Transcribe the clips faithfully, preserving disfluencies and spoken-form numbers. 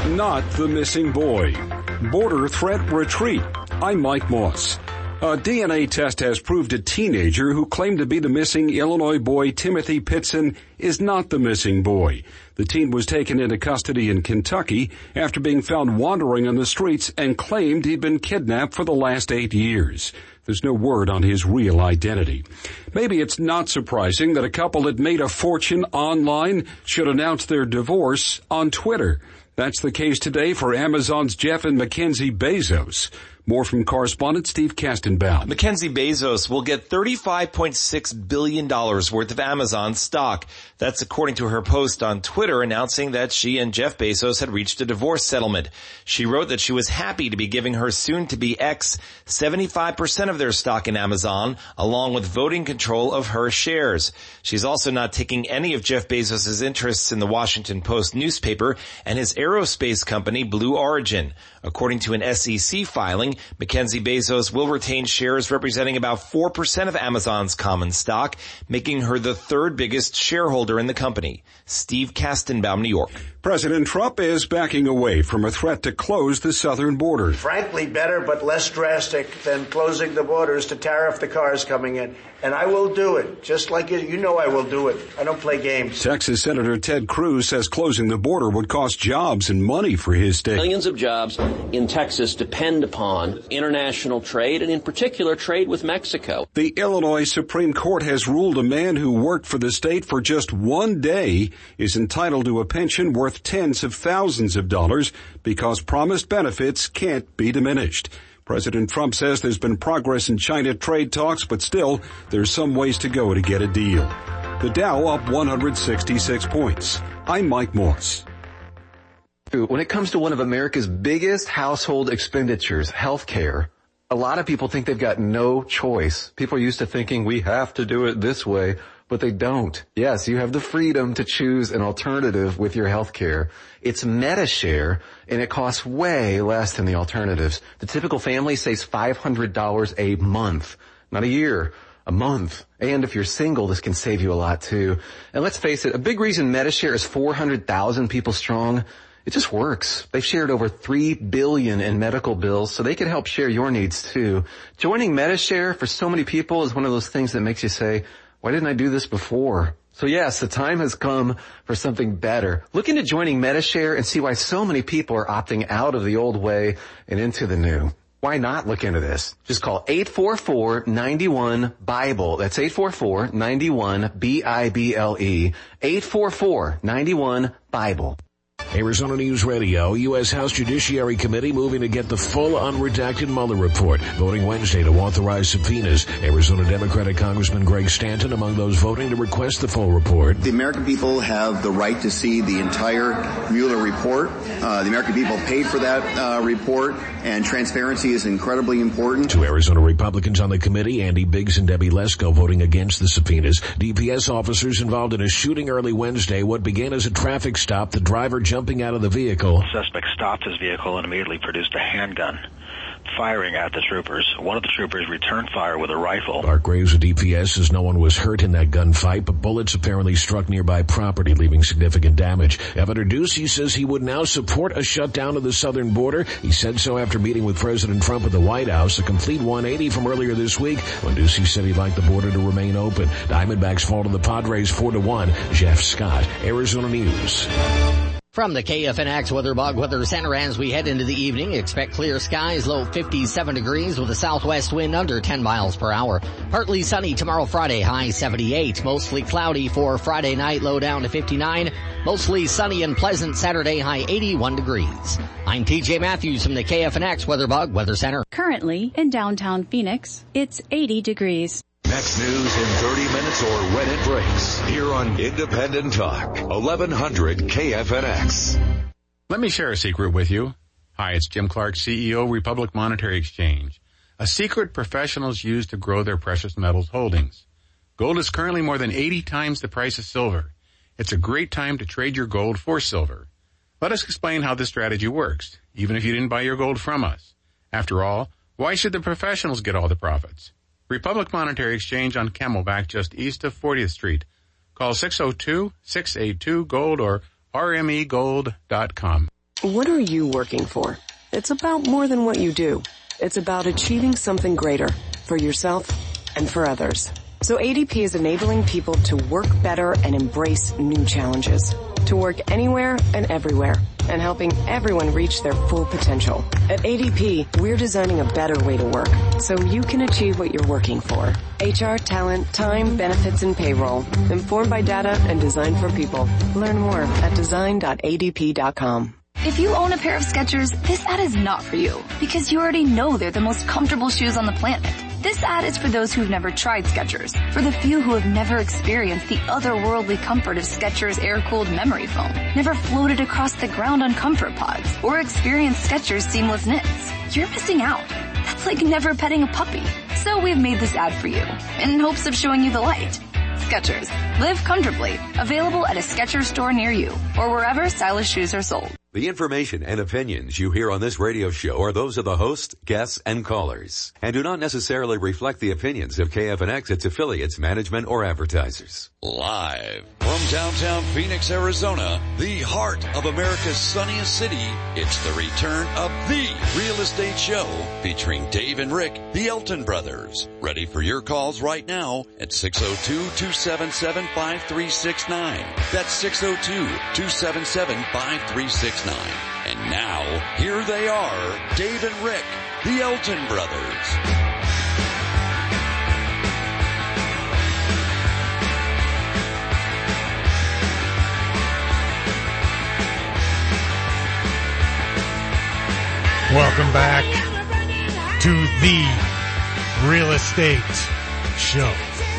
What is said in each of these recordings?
not the missing boy. Border threat retreat. I'm Mike Moss. A D N A test has proved a teenager who claimed to be the missing Illinois boy Timothy Pitson is not the missing boy. The teen was taken into custody in Kentucky after being found wandering on the streets and claimed he'd been kidnapped for the last eight years. There's no word on his real identity. Maybe it's not surprising that a couple that made a fortune online should announce their divorce on Twitter. That's the case today for Amazon's Jeff and Mackenzie Bezos. More from correspondent Steve Kastenbaum. Mackenzie Bezos will get thirty-five point six billion dollars worth of Amazon stock. That's according to her post on Twitter announcing that she and Jeff Bezos had reached a divorce settlement. She wrote that she was happy to be giving her soon-to-be ex seventy-five percent of their stock in Amazon, along with voting control of her shares. She's also not taking any of Jeff Bezos' interests in the Washington Post newspaper and his aerospace company, Blue Origin. According to an S E C filing, Mackenzie Bezos will retain shares representing about four percent of Amazon's common stock, making her the third biggest shareholder in the company. Steve Kastenbaum, New York. President Trump is backing away from a threat to close the southern border. Frankly, better but less drastic than closing the borders to tariff the cars coming in. And I will do it, just like you, you know I will do it. I don't play games. Texas Senator Ted Cruz says closing the border would cost jobs and money for his state. Millions of jobs in Texas depend upon international trade, and in particular trade with Mexico. The Illinois Supreme Court has ruled a man who worked for the state for just one day is entitled to a pension worth tens of thousands of dollars because promised benefits can't be diminished. President Trump says there's been progress in China trade talks, but still, there's some ways to go to get a deal. The Dow up one hundred sixty-six points. I'm Mike Moss. When it comes to one of America's biggest household expenditures, healthcare, a lot of people think they've got no choice. People are used to thinking we have to do it this way, but they don't. Yes, you have the freedom to choose an alternative with your healthcare. It's Medi-Share, and it costs way less than the alternatives. The typical family saves five hundred dollars a month, not a year, a month. And if you're single, this can save you a lot too. And let's face it, a big reason Medi-Share is four hundred thousand people strong, it just works. They've shared over three billion dollars in medical bills, so they can help share your needs too. Joining Medi-Share for so many people is one of those things that makes you say, why didn't I do this before? So yes, the time has come for something better. Look into joining Medi-Share and see why so many people are opting out of the old way and into the new. Why not look into this? Just call eight four four, nine one, BIBLE. That's eight four four, nine one, B I B L E. eight four four, nine one, BIBLE. Arizona News Radio, U S House Judiciary Committee moving to get the full unredacted Mueller report, voting Wednesday to authorize subpoenas. Arizona Democratic Congressman Greg Stanton among those voting to request the full report. The American people have the right to see the entire Mueller report. Uh, the American people paid for that uh, report, and transparency is incredibly important. Two Arizona Republicans on the committee, Andy Biggs and Debbie Lesko, voting against the subpoenas. D P S officers involved in a shooting early Wednesday. What began as a traffic stop, the driver jumping out of the vehicle. The suspect stopped his vehicle and immediately produced a handgun, firing at the troopers. One of the troopers returned fire with a rifle. Mark Graves of D P S says no one was hurt in that gunfight, but bullets apparently struck nearby property, leaving significant damage. Governor Ducey says he would now support a shutdown of the southern border. He said so after meeting with President Trump at the White House, a complete one eighty from earlier this week when Ducey said he'd like the border to remain open. Diamondbacks fall to the Padres four to one. Jeff Scott, Arizona News. From the K F N X Weather Bug Weather Center, as we head into the evening, expect clear skies, low fifty-seven degrees with a southwest wind under ten miles per hour. Partly sunny tomorrow Friday, high seventy-eight. Mostly cloudy for Friday night, low down to fifty-nine. Mostly sunny and pleasant Saturday, high eighty-one degrees. I'm T J Matthews from the K F N X Weather Bug Weather Center. Currently, in downtown Phoenix, it's eighty degrees. Next news in thirty minutes or when it breaks. Here on Independent Talk, eleven hundred K F N X. Let me share a secret with you. Hi, it's Jim Clark, C E O, Republic Monetary Exchange. A secret professionals use to grow their precious metals holdings. Gold is currently more than eighty times the price of silver. It's a great time to trade your gold for silver. Let us explain how this strategy works, even if you didn't buy your gold from us. After all, why should the professionals get all the profits? Republic Monetary Exchange on Camelback just east of fortieth Street. Call six oh two, six eight two, GOLD or R M E gold dot com. What are you working for? It's about more than what you do. It's about achieving something greater for yourself and for others. So A D P is enabling people to work better and embrace new challenges, to work anywhere and everywhere, and helping everyone reach their full potential. At A D P, we're designing a better way to work so you can achieve what you're working for. H R, talent, time, benefits, and payroll. Informed by data and designed for people. Learn more at design dot A D P dot com. If you own a pair of Skechers, this ad is not for you because you already know they're the most comfortable shoes on the planet. This ad is for those who've never tried Skechers, for the few who have never experienced the otherworldly comfort of Skechers air-cooled memory foam, never floated across the ground on comfort pods, or experienced Skechers seamless knits. You're missing out. That's like never petting a puppy. So we've made this ad for you, in hopes of showing you the light. Skechers. Live comfortably. Available at a Skechers store near you, or wherever stylish shoes are sold. The information and opinions you hear on this radio show are those of the host, guests, and callers, and do not necessarily reflect the opinions of K F N X, its affiliates, management, or advertisers. Live from downtown Phoenix, Arizona, the heart of America's sunniest city, it's the return of the Real Estate Show featuring Dave and Rick, the Elton Brothers. Ready for your calls right now at six oh two, two seven seven, five three six nine. That's six oh two, two seven seven, five three six nine. And now, here they are, Dave and Rick, the Elton Brothers. Welcome back to the Real Estate Show.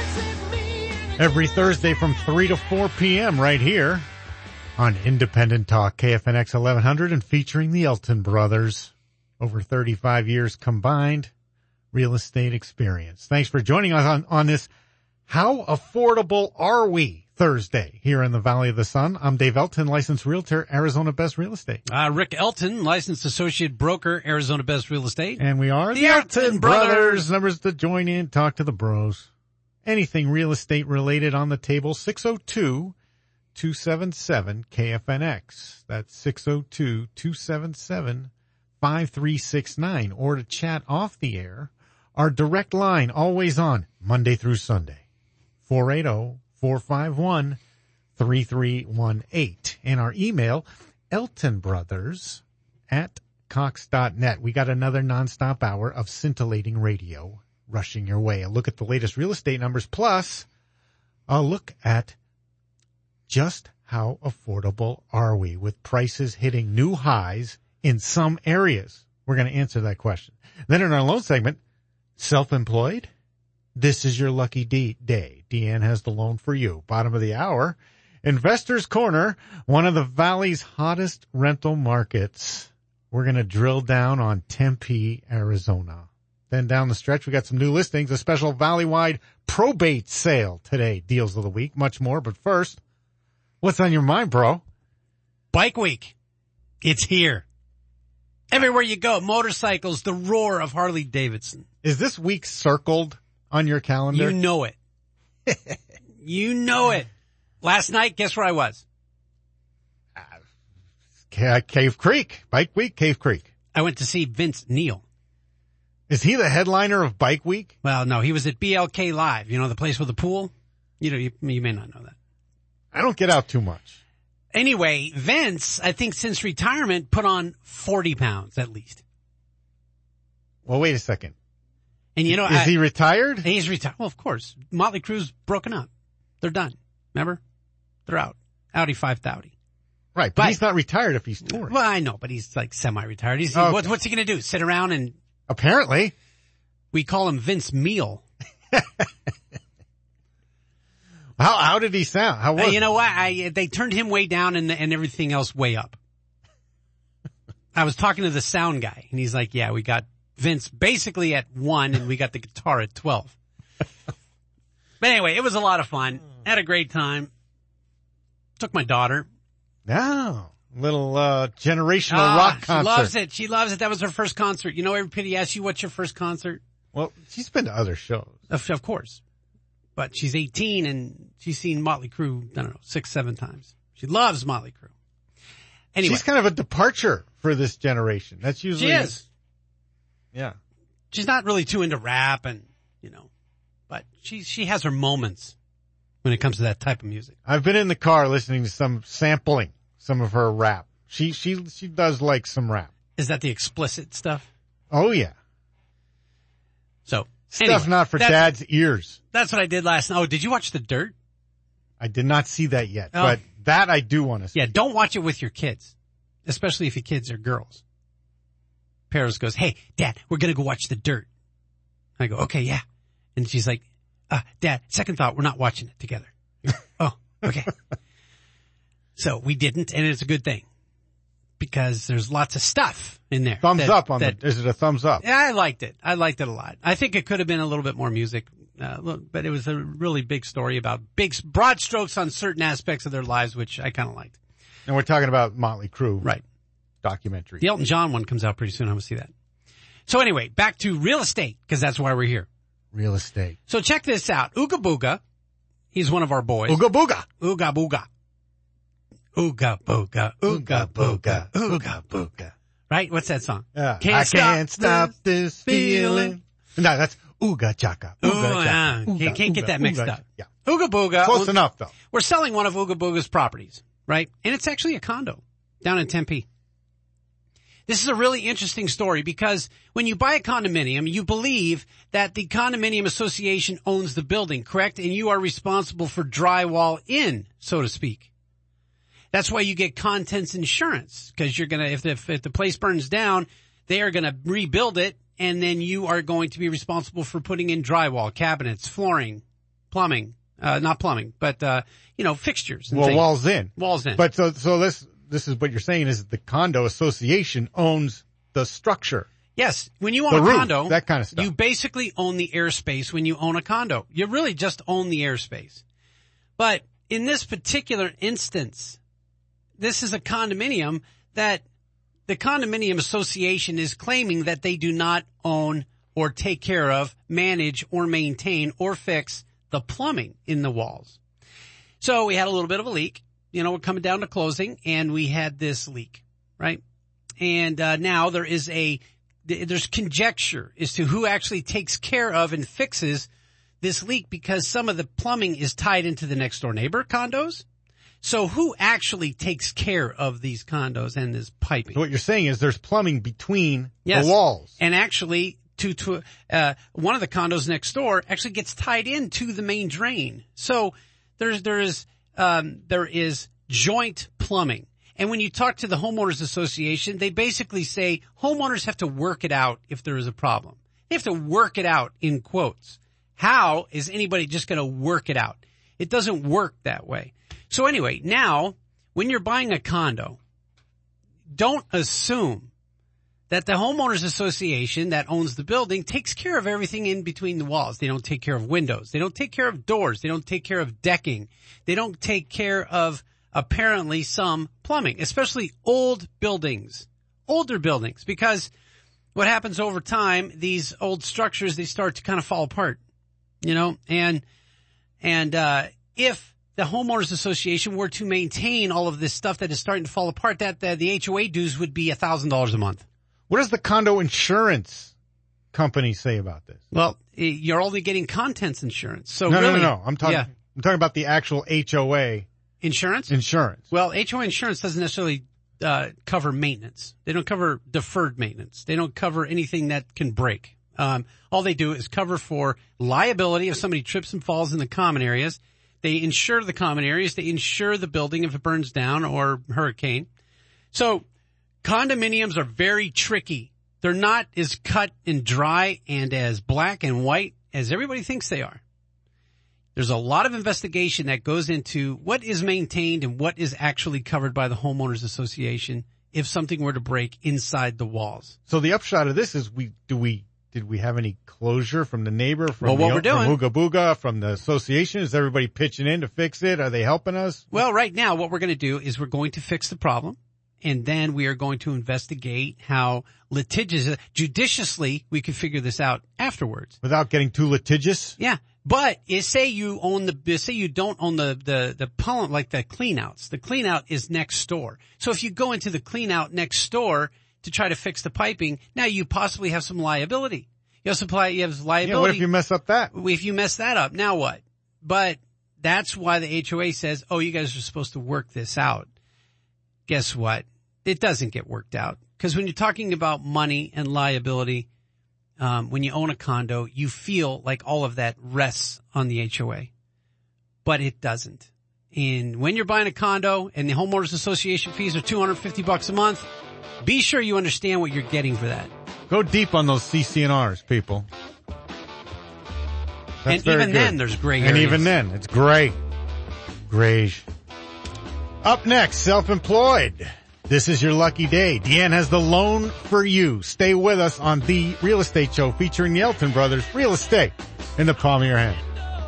Every Thursday from three to four p.m. right here on Independent Talk, K F N X eleven hundred, and featuring the Elton Brothers. Over thirty-five years combined real estate experience. Thanks for joining us on, on this How Affordable Are We? Thursday here in the Valley of the Sun. I'm Dave Elton, licensed realtor, Arizona Best Real Estate. Uh, Rick Elton, licensed associate broker, Arizona Best Real Estate. And we are the, the Elton, Elton Brothers. Brothers. Numbers to join in, talk to the bros. Anything real estate related on the table, six oh two, two seven seven, K F N X. That's six oh two, two seven seven, five three six nine. Or to chat off the air, our direct line, always on, Monday through Sunday, four eight zero, four five one, three three one eight. And our email, eltonbrothers at cox dot net. We got another nonstop hour of scintillating radio rushing your way. A look at the latest real estate numbers, plus a look at just how affordable are we with prices hitting new highs in some areas. We're going to answer that question. Then in our loan segment, self-employed? This is your lucky D- day. Deanne has the loan for you. Bottom of the hour, Investors Corner, one of the Valley's hottest rental markets. We're going to drill down on Tempe, Arizona. Then down the stretch, we got some new listings, a special Valley-wide probate sale today, deals of the week, much more. But first, what's on your mind, bro? Bike Week. It's here. Everywhere you go, motorcycles, the roar of Harley Davidson. Is this week circled on your calendar? You know it. You know it. Last night, guess where I was? Uh, Cave Creek. Bike Week, Cave Creek. I went to see Vince Neil. Is he the headliner of Bike Week? Well, no, he was at B L K Live. You know, the place with the pool? You know, you, you may not know that. I don't get out too much. Anyway, Vince, I think since retirement, put on forty pounds at least. Well, wait a second. And you know, is I, he retired? He's retired. Well, of course. Motley Crue's broken up. They're done. Remember? They're out. Audi five thousand. Right, but, but he's not retired if he's touring. Well, I know, but he's like semi-retired. He's, okay. what, what's he going to do? Sit around and... Apparently. We call him Vince Meal. How how did he sound? How was uh, you know what? I they turned him way down and and everything else way up. I was talking to the sound guy and he's like, "Yeah, we got Vince basically at one and we got the guitar at twelve." But anyway, it was a lot of fun. Had a great time. Took my daughter. No. Little uh generational ah, rock concert. She loves it. She loves it. That was her first concert. You know, everybody asks you what's your first concert. Well, she's been to other shows. Of, of course. But she's eighteen and she's seen Motley Crue, I don't know, six, seven times. She loves Motley Crue. Anyway. She's kind of a departure for this generation. That's usually. She is. Yeah. She's not really too into rap and, you know, but she, she has her moments when it comes to that type of music. I've been in the car listening to some sampling, some of her rap. She, she, she does like some rap. Is that the explicit stuff? Oh yeah. So. Stuff anyway, not for dad's ears. That's what I did last night. Oh, did you watch The Dirt? I did not see that yet, oh. but that I do want to see. Yeah, don't watch it with your kids, especially if your kids are girls. Paris goes, hey, Dad, we're going to go watch The Dirt. I go, okay, yeah. And she's like, uh, Dad, second thought, we're not watching it together. Go, oh, okay. So we didn't, and it's a good thing because there's lots of stuff in there. Thumbs that, up on that, the, is it a thumbs up? Yeah, I liked it. I liked it a lot. I think it could have been a little bit more music, uh, but it was a really big story about big, broad strokes on certain aspects of their lives, which I kind of liked. And we're talking about Motley Crue. Right. Documentary. The Elton John one comes out pretty soon. I will see that. So anyway, back to real estate, because that's why we're here. Real estate. So check this out. Ooga Booga. He's one of our boys. Ooga Booga. Ooga Booga. Ooga Booga. Ooga Booga. Ooga Booga. Right? What's that song? Yeah. Can't I stop can't stop this this feeling. No, that's Ooga Chaka. Ooga Ooh, Chaka. uh, Ooga, can't, can't ooga, get that mixed ooga, up. Yeah. Ooga Booga. Close enough though. We're selling one of Ooga Booga's properties, right? And it's actually a condo down in Tempe. This is a really interesting story because when you buy a condominium, you believe that the condominium association owns the building, correct? And you are responsible for drywall in, so to speak. That's why you get contents insurance, because you're gonna, if the, if the place burns down, they are gonna rebuild it, and then you are going to be responsible for putting in drywall, cabinets, flooring, plumbing, uh, not plumbing, but, uh, you know, fixtures. And well, things. walls in. Walls in. But so, so this, this is what you're saying is that the condo association owns the structure. Yes. When you own the a roof, condo, that kind of stuff. You basically own the airspace when you own a condo. You really just own the airspace. But in this particular instance, this is a condominium that the condominium association is claiming that they do not own or take care of, manage or maintain or fix the plumbing in the walls. So we had a little bit of a leak. You know, we're coming down to closing and we had this leak, right? And, uh, now there is a, there's conjecture as to who actually takes care of and fixes this leak because some of the plumbing is tied into the next door neighbor condos. So who actually takes care of these condos and this piping? So what you're saying is there's plumbing between yes. the walls. And actually to, to, uh, one of the condos next door actually gets tied into the main drain. So there's, there is, um, there is joint plumbing. And when you talk to the homeowners association, they basically say homeowners have to work it out if there is a problem. They have to work it out in quotes. How is anybody just going to work it out? It doesn't work that way. So anyway, now when you're buying a condo, don't assume that the homeowners association that owns the building takes care of everything in between the walls. They don't take care of windows. They don't take care of doors. They don't take care of decking. They don't take care of apparently some plumbing, especially old buildings, older buildings, because what happens over time, these old structures, they start to kind of fall apart, you know, and, and, uh, if the homeowners association were to maintain all of this stuff that is starting to fall apart, that the, the H O A dues would be a thousand dollars a month. What does the condo insurance company say about this? Well, you're only getting contents insurance. So no, really, no, no, no. I'm talking, yeah. I'm talking about the actual H O A. Insurance? Insurance. Well, H O A insurance doesn't necessarily, uh, cover maintenance. They don't cover deferred maintenance. They don't cover anything that can break. Um, all they do is cover for liability if somebody trips and falls in the common areas. They insure the common areas. They insure the building if it burns down or hurricane. So condominiums are very tricky. They're not as cut and dry and as black and white as everybody thinks they are. There's a lot of investigation that goes into what is maintained and what is actually covered by the homeowners association if something were to break inside the walls. So the upshot of this is we, do we, did we have any closure from the neighbor, from well, what the, we're doing, from Ooga Booga, from the association? Is everybody pitching in to fix it? Are they helping us? Well, right now what we're going to do is we're going to fix the problem. And then we are going to investigate how litigious, judiciously we can figure this out afterwards. Without getting too litigious? Yeah. But you say you own the, say you don't own the, the, the pump, like the cleanouts. The cleanout is next door. So if you go into the cleanout next door to try to fix the piping, now you possibly have some liability. You also apply, you have liability. Yeah, what if you mess up that? If you mess that up, now what? But that's why the H O A says, oh, you guys are supposed to work this out. Guess what? It doesn't get worked out. Because when you're talking about money and liability, um, when you own a condo, you feel like all of that rests on the H O A. But it doesn't. And when you're buying a condo and the homeowners association fees are two hundred fifty bucks a month, be sure you understand what you're getting for that. Go deep on those C C N Rs, people. That's and even good. then, there's gray areas. And even then, it's gray. Grayish. Up next, self-employed. This is your lucky day. Deanne has the loan for you. Stay with us on The Real Estate Show featuring the Elton Brothers. Real estate in the palm of your hand.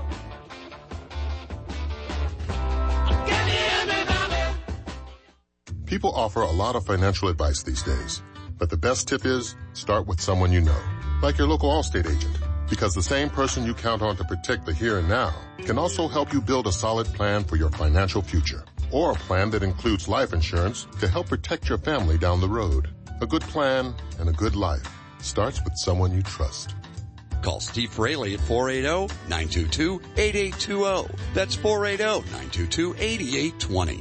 People offer a lot of financial advice these days. But the best tip is, start with someone you know, like your local Allstate agent. Because the same person you count on to protect the here and now can also help you build a solid plan for your financial future. Or a plan that includes life insurance to help protect your family down the road. A good plan and a good life starts with someone you trust. Call Steve Fraley at four eight zero, nine two two, eight eight two zero. That's four eight zero, nine two two, eight eight two zero.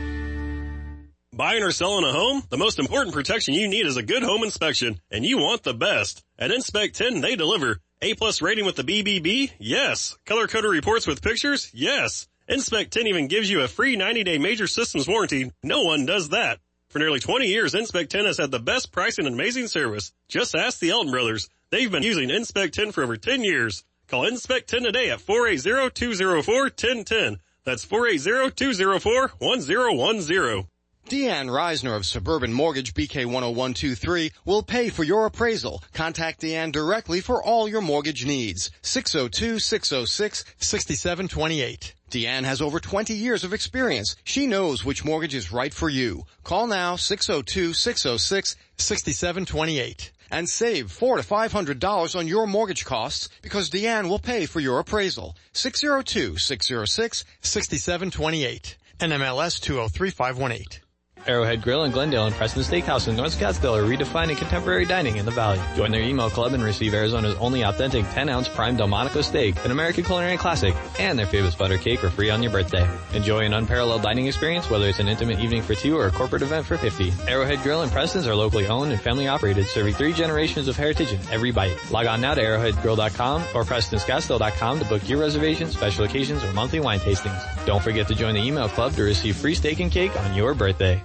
Buying or selling a home? The most important protection you need is a good home inspection, and you want the best. At Inspect ten, they deliver. A-plus rating with the B B B? Yes. Color-coded reports with pictures? Yes. Inspect ten even gives you a free ninety-day major systems warranty. No one does that. For nearly twenty years, Inspect ten has had the best pricing and amazing service. Just ask the Elton Brothers. They've been using Inspect ten for over ten years. Call Inspect ten today at four eight zero, two zero four, one zero one zero. That's four eight zero, two zero four, one zero one zero. Deanne Reisner of Suburban Mortgage B K one oh one two three will pay for your appraisal. Contact Deanne directly for all your mortgage needs. six oh two, six oh six, six seven two eight. Deanne has over twenty years of experience. She knows which mortgage is right for you. Call now, six oh two, six oh six, six seven two eight. And save four hundred to five hundred dollars on your mortgage costs because Deanne will pay for your appraisal. six oh two, six oh six, six seven two eight. N M L S two oh three five one eight. Arrowhead Grill in Glendale and Preston Steakhouse in North Scottsdale are redefining contemporary dining in the Valley. Join their email club and receive Arizona's only authentic ten ounce prime Delmonico steak, an American culinary classic, and their famous butter cake for free on your birthday. Enjoy an unparalleled dining experience, whether it's an intimate evening for two or a corporate event for fifty. Arrowhead Grill and Preston's are locally owned and family operated, serving three generations of heritage in every bite. Log on now to arrowhead grill dot com or preston scottsdale dot com to book your reservations, special occasions, or monthly wine tastings. Don't forget to join the email club to receive free steak and cake on your birthday.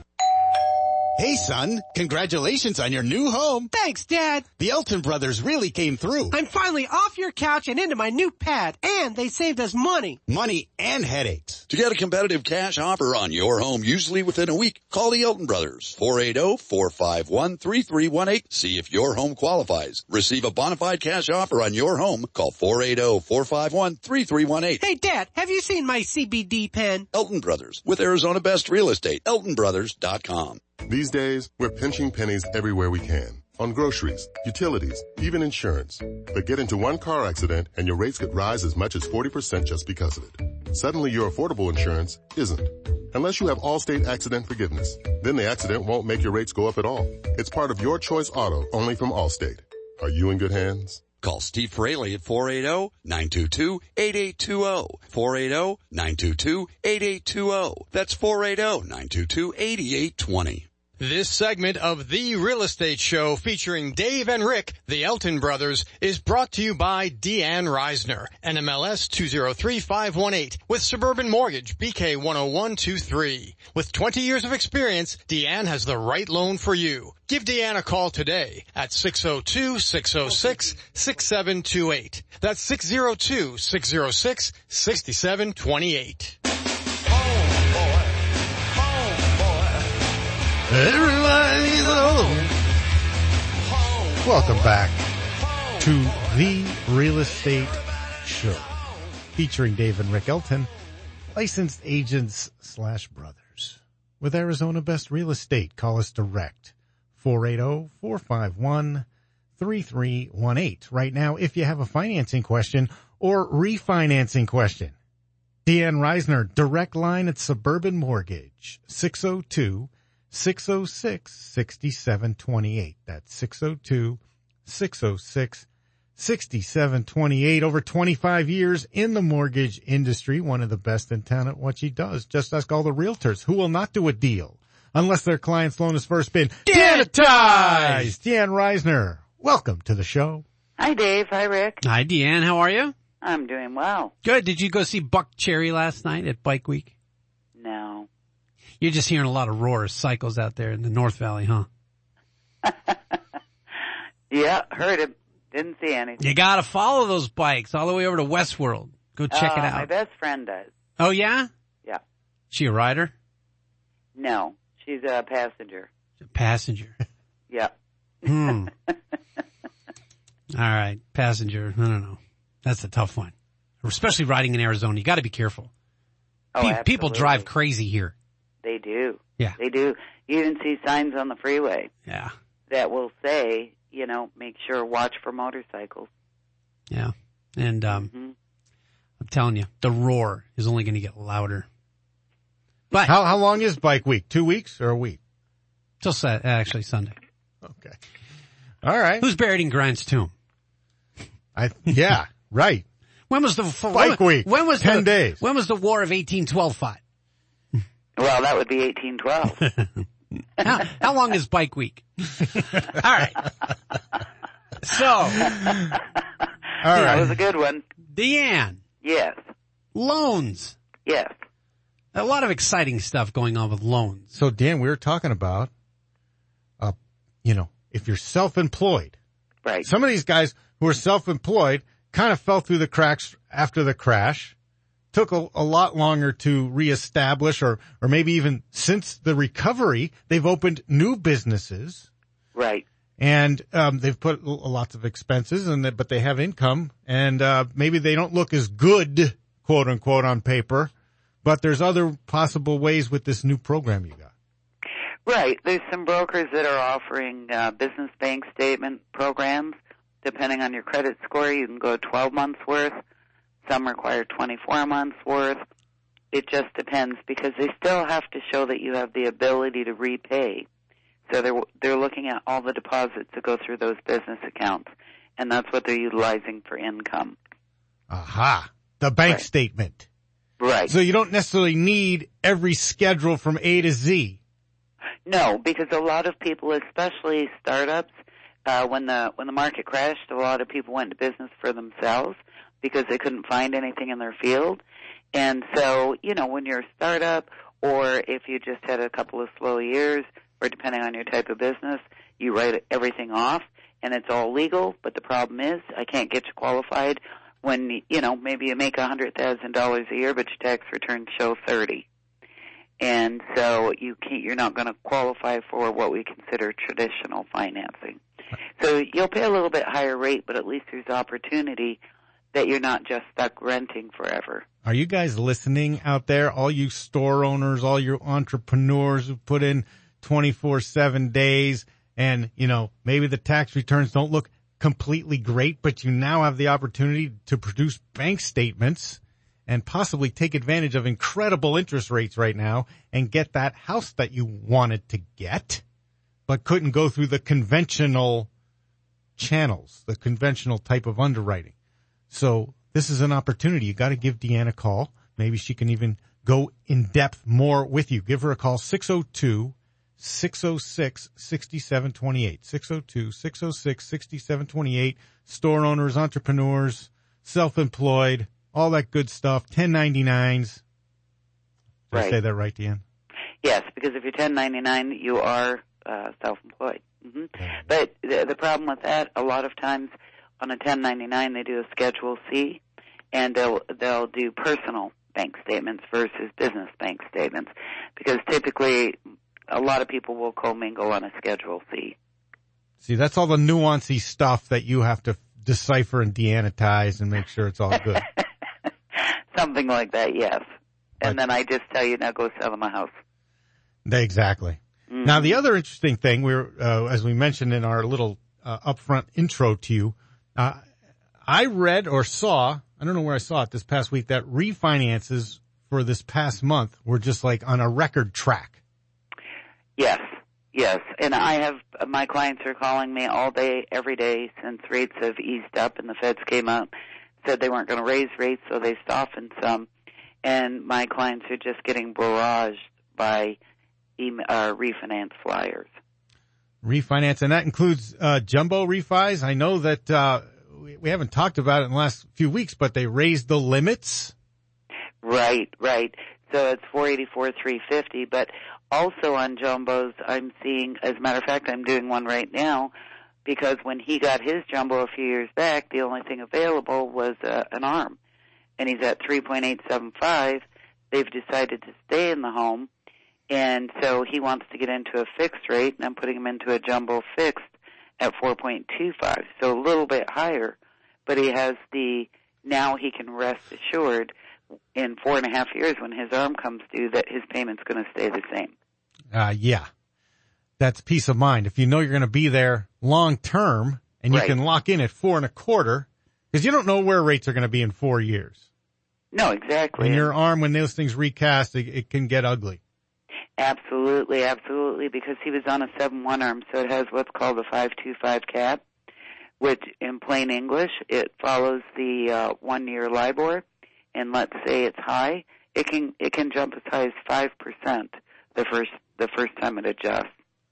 Hey, son, congratulations on your new home. Thanks, Dad. The Elton Brothers really came through. I'm finally off your couch and into my new pad, and they saved us money. Money and headaches. To get a competitive cash offer on your home, usually within a week, call the Elton Brothers, four eight zero, four five one, three three one eight. See if your home qualifies. Receive a bona fide cash offer on your home. Call four eight zero, four five one, three three one eight. Hey, Dad, have you seen my C B D pen? Elton Brothers, with Arizona Best Real Estate, elton brothers dot com. These days, we're pinching pennies everywhere we can. On groceries, utilities, even insurance. But get into one car accident and your rates could rise as much as forty percent just because of it. Suddenly your affordable insurance isn't. Unless you have Allstate Accident Forgiveness. Then the accident won't make your rates go up at all. It's part of Your Choice Auto, only from Allstate. Are you in good hands? Call Steve Fraley at four eight zero, nine two two, eight eight two zero. four eight zero, nine two two, eight eight two zero. That's four eight zero, nine two two, eight eight two zero. This segment of The Real Estate Show featuring Dave and Rick, the Elton Brothers, is brought to you by Deanne Reisner, N M L S two oh three five one eight, with Suburban Mortgage, B K one oh one two three. With twenty years of experience, Deanne has the right loan for you. Give Deanne a call today at six oh two, six oh six, six seven two eight. That's six oh two, six oh six, six seven two eight. Everybody's home. Welcome back to The Real Estate Show, featuring Dave and Rick Elton, licensed agents slash brothers. With Arizona Best Real Estate, call us direct, four eight zero, four five one, three three one eight. Right now, if you have a financing question or refinancing question. Deanne Reisner, direct line at Suburban Mortgage, six oh two, six oh six, six seven two eight. That's six oh two, six oh six, six seven two eight. Over twenty-five years in the mortgage industry, one of the best in town at what she does. Just ask all the realtors who will not do a deal unless their client's loan has first been deanitized. Deanne Reisner, welcome to the show. Hi, Dave. Hi, Rick. Hi, Deanne. How are you? I'm doing well. Good. Did you go see Buck Cherry last night at Bike Week? No. You're just hearing a lot of roars, cycles out there in the North Valley, huh? Yeah, heard it. Didn't see anything. You gotta follow those bikes all the way over to Westworld. Go check uh, it out. My best friend does. Oh, yeah? Yeah. She a rider? No, she's a passenger. A passenger. Yeah. Hmm. All right, passenger. I don't know. That's a tough one. Especially riding in Arizona. You gotta be careful. Oh, Pe- absolutely. People drive crazy here. They do. Yeah. They do. You even see signs on the freeway. Yeah. That will say, you know, make sure, watch for motorcycles. Yeah. And, um, mm-hmm. I'm telling you, the roar is only going to get louder. But how, how long is Bike Week? Two weeks or a week? Till sa- actually Sunday. Okay. All right. Who's buried in Grant's tomb? I, yeah, right. When was the, Bike when, Week? When was Ten the, days. When was the War of eighteen twelve fought? Well, that would be eighteen twelve. how, how long is Bike Week? All right. So. All right. That was a good one. Deanne. Yes. Loans. Yes. A lot of exciting stuff going on with loans. So, Dan, we were talking about, uh, you know, if you're self-employed. Right. Some of these guys who are self-employed kind of fell through the cracks after the crash. Took a, a lot longer to reestablish, or, or maybe even since the recovery, they've opened new businesses. Right. And, um, they've put l- lots of expenses and that, but they have income, and, uh, maybe they don't look as good, quote unquote, on paper, but there's other possible ways with this new program you got. Right. There's some brokers that are offering, uh, business bank statement programs. Depending on your credit score, you can go twelve months worth. Some require twenty-four months worth. It just depends, because they still have to show that you have the ability to repay. So they're they're looking at all the deposits that go through those business accounts, and that's what they're utilizing for income. Aha. The bank right. statement. Right. So you don't necessarily need every schedule from A to Z. No, because a lot of people, especially startups, uh, when the when the market crashed, a lot of people went into business for themselves, because they couldn't find anything in their field. And so, you know, when you're a startup, or if you just had a couple of slow years, or depending on your type of business, you write everything off, and it's all legal. But the problem is, I can't get you qualified when, you know, maybe you make one hundred thousand dollars a year, but your tax returns show thirty. And so you can't, you're not going to qualify for what we consider traditional financing. So you'll pay a little bit higher rate, but at least there's opportunity that you're not just stuck renting forever. Are you guys listening out there? All you store owners, all your entrepreneurs who put in twenty-four seven days, and, you know, maybe the tax returns don't look completely great, but you now have the opportunity to produce bank statements and possibly take advantage of incredible interest rates right now and get that house that you wanted to get, but couldn't go through the conventional channels, the conventional type of underwriting. So this is an opportunity. You got to give Deanne a call. Maybe she can even go in depth more with you. Give her a call, six oh two, six oh six, six seven two eight, six oh two, six oh six, six seven two eight. Store owners, entrepreneurs, self-employed, all that good stuff, ten ninety-nines. Did Right. I say that right, Deanne? Yes, because if you're ten ninety-nine, you are uh, self-employed. Mm-hmm. But the, the problem with that, a lot of times on a ten ninety-nine, they do a Schedule C, and they'll they'll do personal bank statements versus business bank statements, because typically a lot of people will commingle on a Schedule C. See, that's all the nuancy stuff that you have to decipher and deanitize and make sure it's all good. Something like that, yes. And But- then I just tell you, now go sell them a house. Exactly. Mm-hmm. Now, the other interesting thing, we were, uh, as we mentioned in our little uh, upfront intro to you, uh, I read or saw, I don't know where I saw it this past week, that refinances for this past month were just like on a record track. Yes, yes. And I have, my clients are calling me all day, every day since rates have eased up and the feds came out, said they weren't going to raise rates, so they softened some. And my clients are just getting barraged by email, uh, refinance flyers. Refinance, and that includes uh, jumbo refis. I know that uh, we, we haven't talked about it in the last few weeks, but they raised the limits. Right, right. So it's four eighty-four, three fifty. But also on jumbos, I'm seeing, as a matter of fact, I'm doing one right now, because when he got his jumbo a few years back, the only thing available was uh, an ARM, and he's at three point eight seven five. They've decided to stay in the home. And so he wants to get into a fixed rate, and I'm putting him into a jumbo fixed at four point two five, so a little bit higher. But he has the, now he can rest assured in four and a half years when his ARM comes due that his payment's going to stay the same. Uh, yeah. That's peace of mind. If you know you're going to be there long term, and you Right. can lock in at four and a quarter, because you don't know where rates are going to be in four years. No, exactly. And your ARM, when those things recast, it, it can get ugly. Absolutely, absolutely, because he was on a seven one ARM, so it has what's called a five two five cap, which in plain English, it follows the uh, one-year LIBOR, and let's say it's high, it can it can jump as high as five percent the first the first time it adjusts.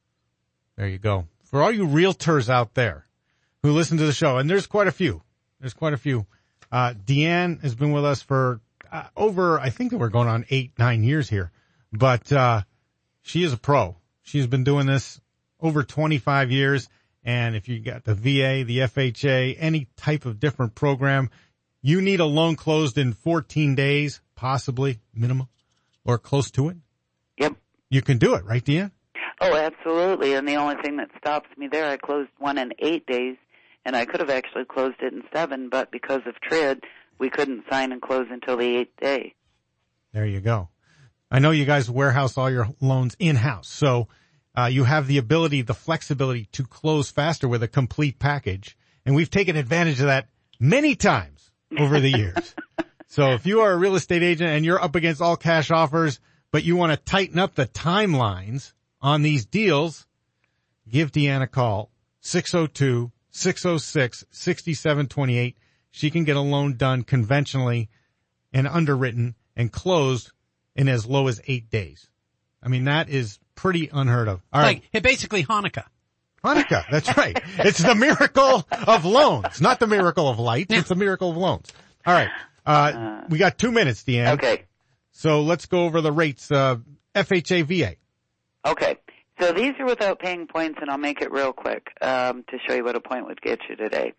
There you go. For all you realtors out there who listen to the show, and there's quite a few, there's quite a few. Uh, Deanne has been with us for uh, over, I think that we're going on eight, nine years here, but uh she is a pro. She's been doing this over twenty-five years. And if you got the V A, the F H A, any type of different program, you need a loan closed in fourteen days, possibly minimum, or close to it. Yep. You can do it, right, Deanne? Oh, absolutely. And the only thing that stops me there, I closed one in eight days, and I could have actually closed it in seven, but because of T R I D, we couldn't sign and close until the eighth day. There you go. I know you guys warehouse all your loans in-house, so uh, you have the ability, the flexibility to close faster with a complete package, and we've taken advantage of that many times over the years. So if you are a real estate agent and you're up against all cash offers, but you want to tighten up the timelines on these deals, give Deanne a call, six oh two, six oh six, six seven two eight. She can get a loan done conventionally and underwritten and closed in as low as eight days. I mean, that is pretty unheard of. All right. Like, hey, basically Hanukkah. Hanukkah, that's right. It's the miracle of loans, not the miracle of light. It's the miracle of loans. All right. Uh, we got two minutes, Deanne. Okay. So let's go over the rates. Uh, F H A, V A. Okay. So these are without paying points, and I'll make it real quick um, to show you what a point would get you today.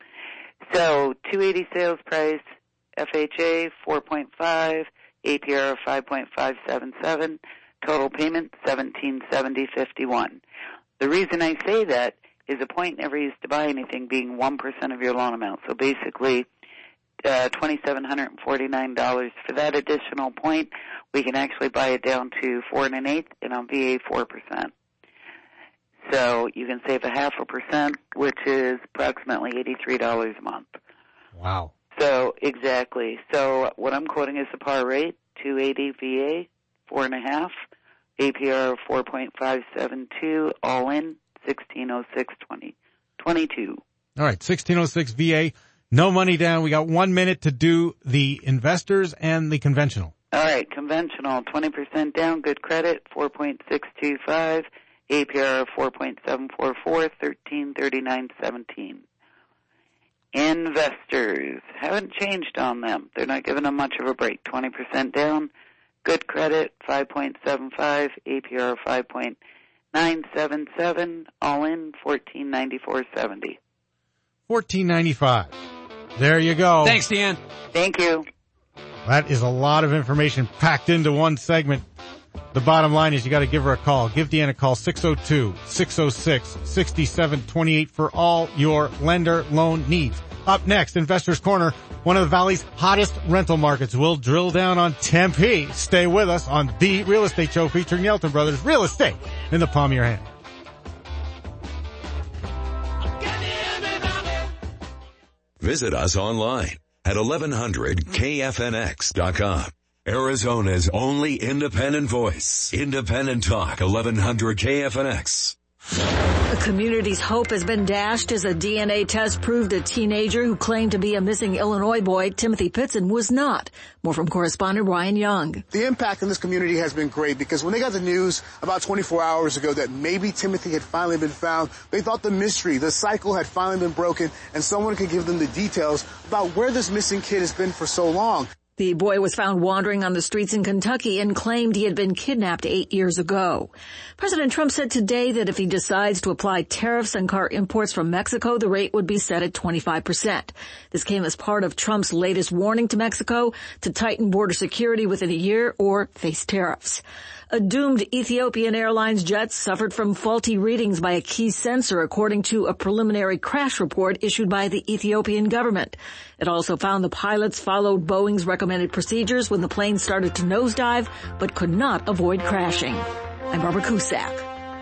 So two eighty sales price, F H A four point five, A P R of five point five seven seven, total payment seventeen seventy fifty-one. The reason I say that is a point never used to buy anything being one percent of your loan amount. So basically, uh, two thousand seven hundred forty-nine dollars. For that additional point, we can actually buy it down to four and an eighth, and on V A four percent. So you can save a half a percent, which is approximately eighty-three dollars a month. Wow. So exactly. So what I'm quoting is the par rate, two eighty V A, four and a half, A P R of four point five seven two, all in sixteen oh six twenty twenty-two. All right, sixteen oh six V A, no money down. We got one minute to do the investors and the conventional. All right, conventional, twenty percent down, good credit, four point six two five, A P R of four point seven four four, thirteen thirty-nine seventeen. Investors, haven't changed on them. They're not giving them much of a break. twenty percent down, good credit, five point seven five, A P R of five point nine seven seven, all in fourteen ninety-four seventy. fourteen ninety-five. There you go. Thanks, Deanne. Thank you. That is a lot of information packed into one segment. The bottom line is you got to give her a call. Give Deanne a call, six oh two, six oh six, six seven two eight for all your lender loan needs. Up next, Investors Corner, one of the Valley's hottest rental markets. We'll drill down on Tempe. Stay with us on The Real Estate Show featuring the Elton Brothers. Real estate in the palm of your hand. Visit us online at eleven hundred K F N X dot com. Arizona's only independent voice. Independent Talk, eleven hundred K F N X. The community's hope has been dashed as a D N A test proved a teenager who claimed to be a missing Illinois boy, Timothy Pitson, was not. More from correspondent Ryan Young. The impact in this community has been great because when they got the news about twenty-four hours ago that maybe Timothy had finally been found, they thought the mystery, the cycle had finally been broken and someone could give them the details about where this missing kid has been for so long. The boy was found wandering on the streets in Kentucky and claimed he had been kidnapped eight years ago. President Trump said today that if he decides to apply tariffs on car imports from Mexico, the rate would be set at twenty-five percent. This came as part of Trump's latest warning to Mexico to tighten border security within a year or face tariffs. A doomed Ethiopian Airlines jet suffered from faulty readings by a key sensor, according to a preliminary crash report issued by the Ethiopian government. It also found the pilots followed Boeing's recommended procedures when the plane started to nosedive, but could not avoid crashing. I'm Barbara Cusack.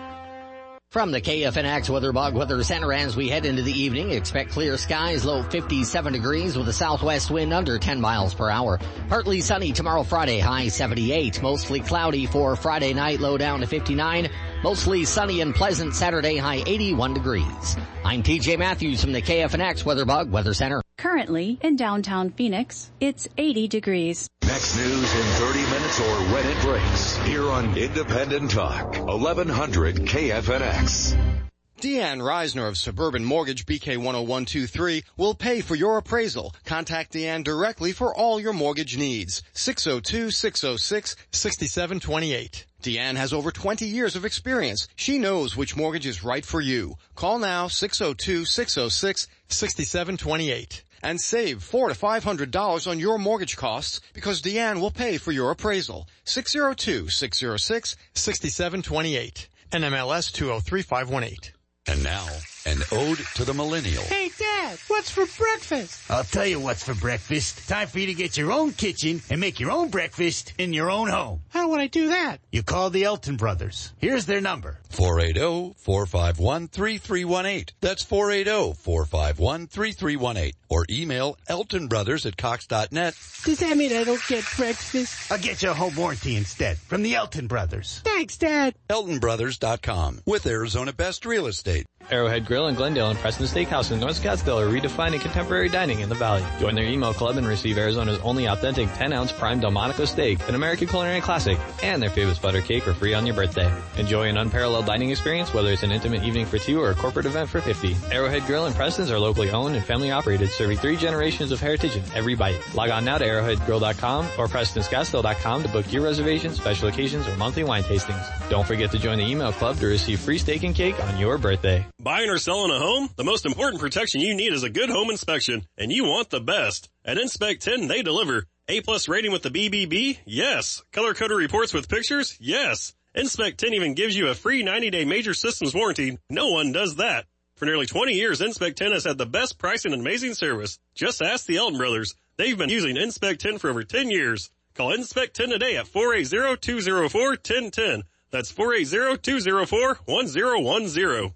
From the K F N X Weather Bug Weather Center, as we head into the evening, expect clear skies, low fifty-seven degrees with a southwest wind under ten miles per hour. Partly sunny tomorrow Friday, high seventy-eight. Mostly cloudy for Friday night, low down to fifty-nine. Mostly sunny and pleasant Saturday, high eighty-one degrees. I'm T J Matthews from the K F N X Weather Bug Weather Center. Currently, in downtown Phoenix, it's eighty degrees. Next news in thirty minutes or when it breaks. Here on Independent Talk, eleven hundred K F N X. Deanne Reisner of Suburban Mortgage B K one oh one two three will pay for your appraisal. Contact Deanne directly for all your mortgage needs. six oh two, six oh six, six seven two eight. Deanne has over twenty years of experience. She knows which mortgage is right for you. Call now, six oh two, six oh six, six seven two eight. And save four to five hundred dollars on your mortgage costs because Deanne will pay for your appraisal. six oh two, six oh six, six seven two eight. N M L S two oh three five one eight. And now, an ode to the millennial. Hey, Dad, what's for breakfast? I'll tell you what's for breakfast. Time for you to get your own kitchen and make your own breakfast in your own home. How would I do that? You call the Elton Brothers. Here's their number. four eight zero, four five one, three three one eight. That's four eight zero, four five one, three three one eight. Or email Elton Brothers at Cox dot net. Does that mean I don't get breakfast? I'll get you a home warranty instead from the Elton Brothers. Thanks, Dad. Elton Brothers dot com with Arizona Best Real Estate. Arrowhead Grill in Glendale and Preston Steakhouse in North Scottsdale are redefining contemporary dining in the Valley. Join their email club and receive Arizona's only authentic ten ounce prime Delmonico steak, an American culinary classic, and their famous butter cake for free on your birthday. Enjoy an unparalleled dining experience, whether it's an intimate evening for two or a corporate event for fifty. Arrowhead Grill and Preston's are locally owned and family operated, serving three generations of heritage in every bite. Log on now to arrowhead grill dot com or preston scottsdale dot com to book your reservations, special occasions, or monthly wine tastings. Don't forget to join the email club to receive free steak and cake on your birthday. Buying or selling a home? The most important protection you need is a good home inspection, and you want the best. At Inspect ten, they deliver. A-plus rating with the B B B? Yes. Color-coded reports with pictures? Yes. Inspect ten even gives you a free ninety day major systems warranty. No one does that. For nearly twenty years, Inspect ten has had the best pricing and amazing service. Just ask the Elton Brothers. They've been using Inspect ten for over ten years. Call Inspect ten today at four eight zero, two zero four, one zero one zero. That's four eight zero, two zero four, one zero one zero.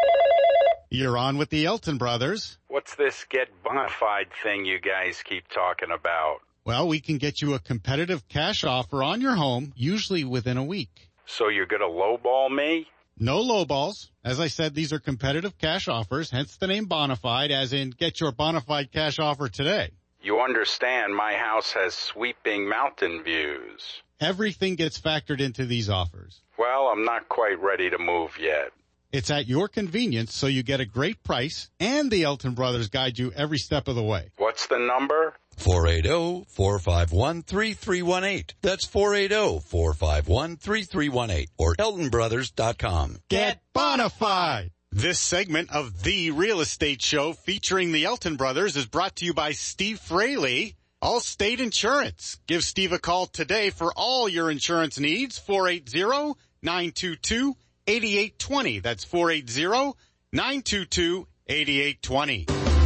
You're on with the Elton Brothers. What's this get bona fide thing you guys keep talking about? Well, we can get you a competitive cash offer on your home, usually within a week. So you're going to lowball me? No lowballs. As I said, these are competitive cash offers, hence the name Bonafide, as in get your Bonafide cash offer today. You understand my house has sweeping mountain views. Everything gets factored into these offers. Well, I'm not quite ready to move yet. It's at your convenience, so you get a great price, and the Elton Brothers guide you every step of the way. What's the number? four eight zero, four five one, three three one eight. That's four eight zero, four five one, three three one eight or elton brothers dot com. Get Bonafide! This segment of The Real Estate Show featuring the Elton Brothers is brought to you by Steve Fraley, Allstate Insurance. Give Steve a call today for all your insurance needs, four eight zero, nine two two, eight eight two zero. That's four eight zero, nine two two, eight eight two zero.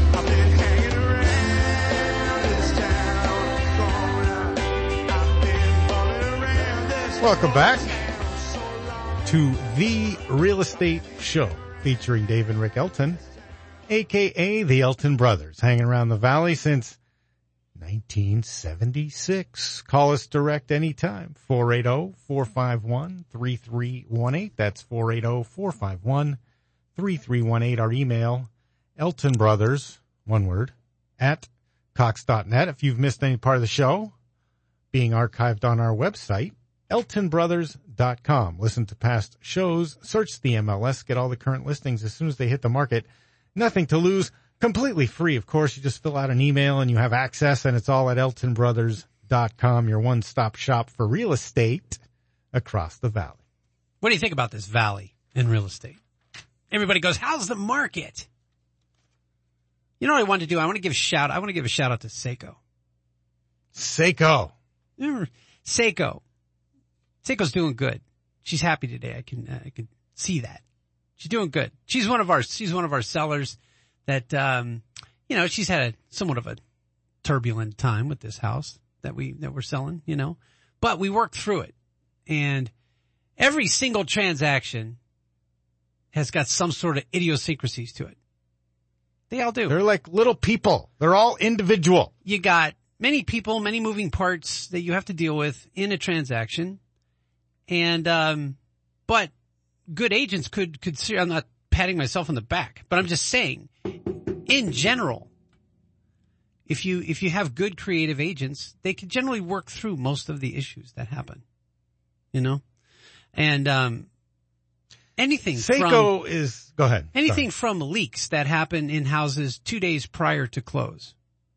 Welcome back to The Real Estate Show featuring Dave and Rick Elton. a k a the Elton Brothers, hanging around the valley since nineteen seventy-six. Call us direct anytime, four eight zero, four five one, three three one eight. That's four eight zero, four five one, three three one eight. Our email, Elton Brothers, one word, at cox dot net. If you've missed any part of the show, being archived on our website, elton brothers dot com. Listen to past shows, search the M L S, get all the current listings as soon as they hit the market. Nothing to lose, completely free. Of course, you just fill out an email and you have access, and it's all at elton brothers dot com, your one-stop shop for real estate across the valley. What do you think about this valley in real estate? Everybody goes, how's the market? You know what I want to do? I want to give a shout. I want to give a shout out to Seiko. Seiko. Seiko. Seiko's doing good. She's happy today. I can, uh, I can see that. She's doing good. She's one of our, she's one of our sellers that, um, you know, she's had a somewhat of a turbulent time with this house that we, that we're selling, you know, but we worked through it. And every single transaction has got some sort of idiosyncrasies to it. They all do. They're like little people. They're all individual. You got many people, many moving parts that you have to deal with in a transaction. And, um, but good agents could, could see, I'm not patting myself on the back, but I'm just saying, in general, if you, if you have good creative agents, they can generally work through most of the issues that happen, you know? And, um, anything Seiko from, is, go ahead. Anything Sorry. from leaks that happen in houses two days prior to close,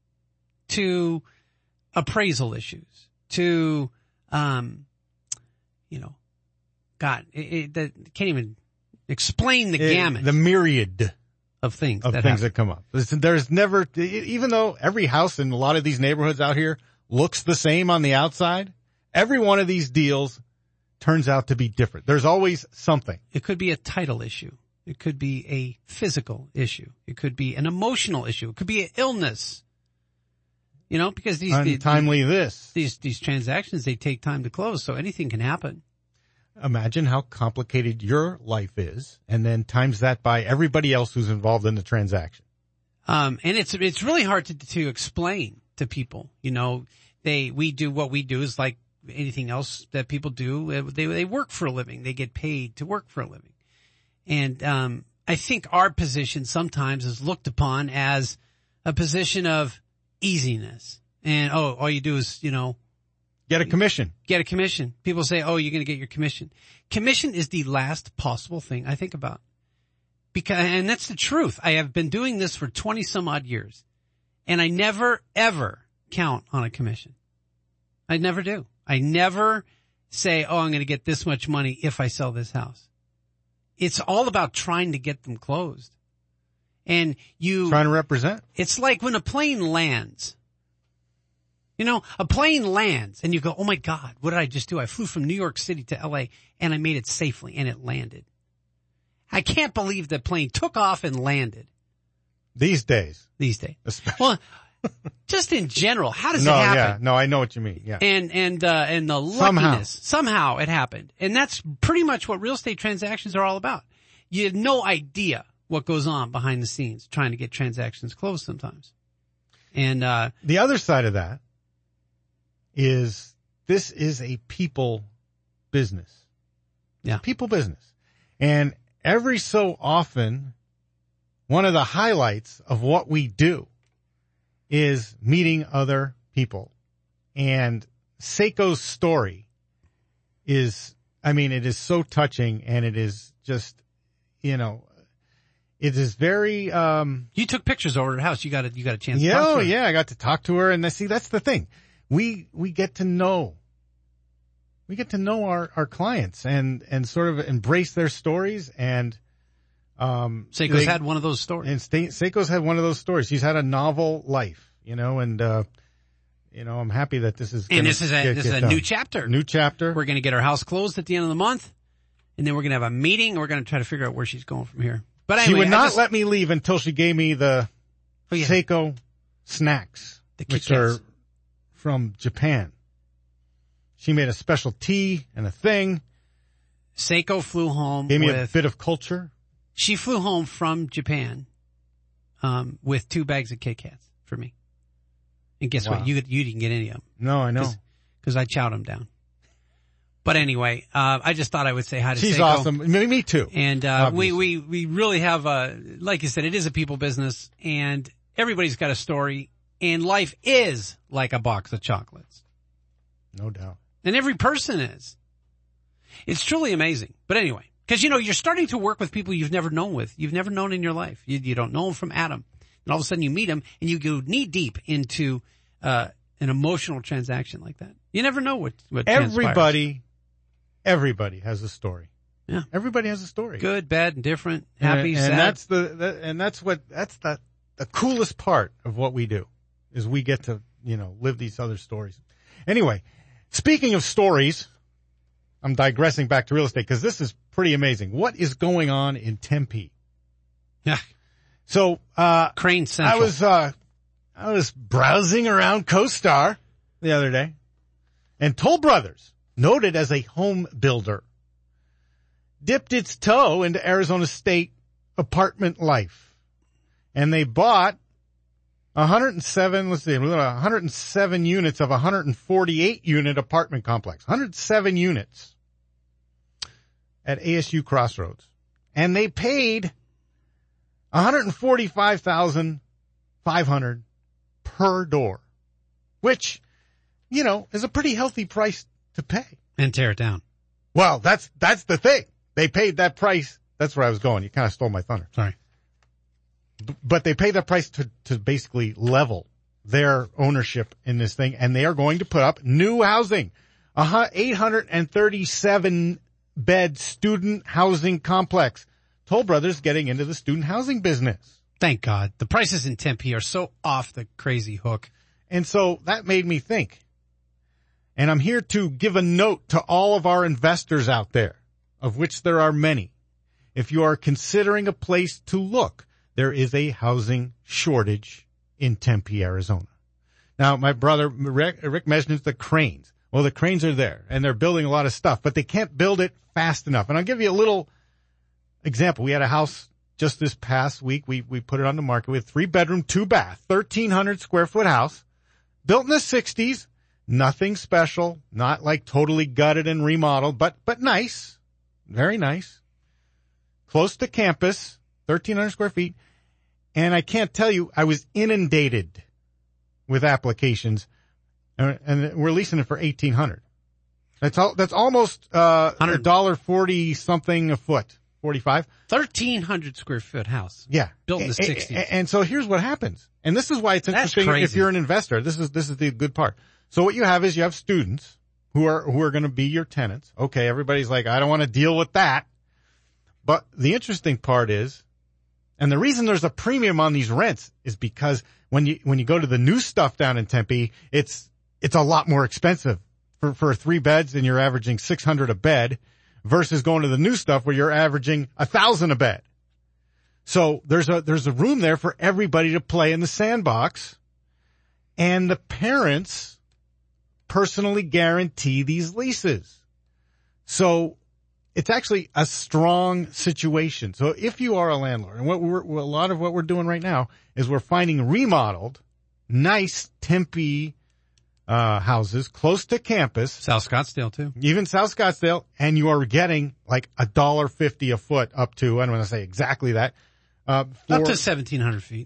to appraisal issues, to, um, you know, God, it, it that can't even explain the it, gamut. The myriad of things of that things happen. that come up. There's, there's never, even though every house in a lot of these neighborhoods out here looks the same on the outside, every one of these deals turns out to be different. There's always something. It could be a title issue. It could be a physical issue. It could be an emotional issue. It could be an illness. You know, because these untimely these, this these these transactions, they take time to close, so anything can happen. Imagine how complicated your life is, and then times that by everybody else who's involved in the transaction. Um, and it's it's really hard to to explain to people. You know, they we do what we do is like anything else that people do. They they work for a living. They get paid to work for a living, and um, I think our position sometimes is looked upon as a position of easiness. And, oh, all you do is, you know, get a commission. Get a commission. People say, oh, you're going to get your commission. Commission is the last possible thing I think about. Because, and that's the truth. I have been doing this for twenty some odd years, and I never, ever count on a commission. I never do. I never say, oh, I'm going to get this much money if I sell this house. It's all about trying to get them closed. And you trying to represent. It's like when a plane lands. You know, a plane lands and you go, oh my God, what did I just do? I flew from New York City to L A and I made it safely and it landed. I can't believe the plane took off and landed. These days. These days. Especially. Well, just in general, how does no, it happen? Yeah, no, I know what you mean. Yeah. And, and, uh, and the luckiness, somehow. somehow it happened. And that's pretty much what real estate transactions are all about. You have no idea what goes on behind the scenes trying to get transactions closed sometimes. And, uh, the other side of that is this is a people business. Yeah. People business. And every so often, one of the highlights of what we do is meeting other people. And Seiko's story is, I mean, it is so touching and it is just, you know, it is very, um. You took pictures over at her house. You got a, you got a chance to yeah, talk to her. Yeah, I got to talk to her and I see that's the thing. We, we get to know, we get to know our, our clients and, and sort of embrace their stories and, um. Seiko's they, had one of those stories. And Seiko's had one of those stories. She's had a novel life, you know, and, uh, you know, I'm happy that this is. And this is a, get, this get is a done. new chapter. New chapter. We're going to get her house closed at the end of the month and then we're going to have a meeting and we're going to try to figure out where she's going from here. But anyway, she would not just, let me leave until she gave me the oh, yeah. Seiko snacks, the which are from Japan. She made a special tea and a thing. Seiko flew home Gave me with, a bit of culture. She flew home from Japan um, with two bags of Kit Kats for me. And guess Wow. what? You you didn't get any of them. No, I know. Because I chowed them down. But anyway, uh, I just thought I would say hi to She's Seiko. awesome. Me, me too. And uh, we, Obviously. we, we really have, uh, like you said, it is a people business, and everybody's got a story, and life is like a box of chocolates. No doubt. And every person is. It's truly amazing. But anyway, because, you know, you're starting to work with people you've never known with. You've never known in your life. You, you don't know them from Adam. And all of a sudden you meet them, and you go knee deep into uh, an emotional transaction like that. You never know what, what Everybody, everybody has a story. Yeah. Everybody has a story. Good, bad, indifferent, happy, and, and sad. that's the, that, and that's what, that's the, the coolest part of what we do is we get to, you know, live these other stories. Anyway, speaking of stories, I'm digressing back to real estate because this is pretty amazing. What is going on in Tempe? Yeah. So, uh, Crane Central. I was, uh, I was browsing around CoStar the other day, and Toll Brothers, noted as a home builder, dipped its toe into Arizona State apartment life. And they bought one hundred seven, let's see, one hundred seven units of a one hundred forty-eight unit apartment complex. one hundred seven units at A S U Crossroads. And they paid one hundred forty-five thousand five hundred dollars per door, which, you know, is a pretty healthy price to pay. And tear it down. Well, that's, that's the thing. They paid that price. That's where I was going. You kind of stole my thunder. Sorry. B- but they paid that price to, to basically level their ownership in this thing. And they are going to put up new housing. A eight hundred thirty-seven bed student housing complex. Toll Brothers getting into the student housing business. Thank God. The prices in Tempe are so off the crazy hook. And so that made me think. And I'm here to give a note to all of our investors out there, of which there are many. If you are considering a place to look, there is a housing shortage in Tempe, Arizona. Now, my brother, Rick, Rick mentions the cranes. Well, the cranes are there, and they're building a lot of stuff, but they can't build it fast enough. And I'll give you a little example. We had a house just this past week. We, we put it on the market. We had three bedroom, two bath, thirteen hundred square foot house, built in the sixties. Nothing special, not like totally gutted and remodeled, but, but nice. Very nice. Close to campus, thirteen hundred square feet. And I can't tell you, I was inundated with applications, and, and we're leasing it for eighteen hundred. That's all, that's almost, uh, a dollar forty something a foot. forty-five. thirteen hundred square foot house. Yeah. Built in the And, sixties. and, and so here's what happens. And this is why it's That's interesting crazy. if you're an investor. This is, this is the good part. So what you have is you have students who are, who are going to be your tenants. Okay. Everybody's like, I don't want to deal with that. But the interesting part is, and the reason there's a premium on these rents is because when you, when you go to the new stuff down in Tempe, it's, it's a lot more expensive for, for three beds and you're averaging six hundred a bed versus going to the new stuff where you're averaging a thousand a bed. So there's a, there's a room there for everybody to play in the sandbox, and the parents personally guarantee these leases. So it's actually a strong situation. So if you are a landlord, and what we're, a lot of what we're doing right now is we're finding remodeled, nice Tempe, uh, houses close to campus. South Scottsdale too. Even South Scottsdale. And you are getting like a dollar fifty a foot up to, I don't want to say exactly that. Uh, for, Up to seventeen hundred feet.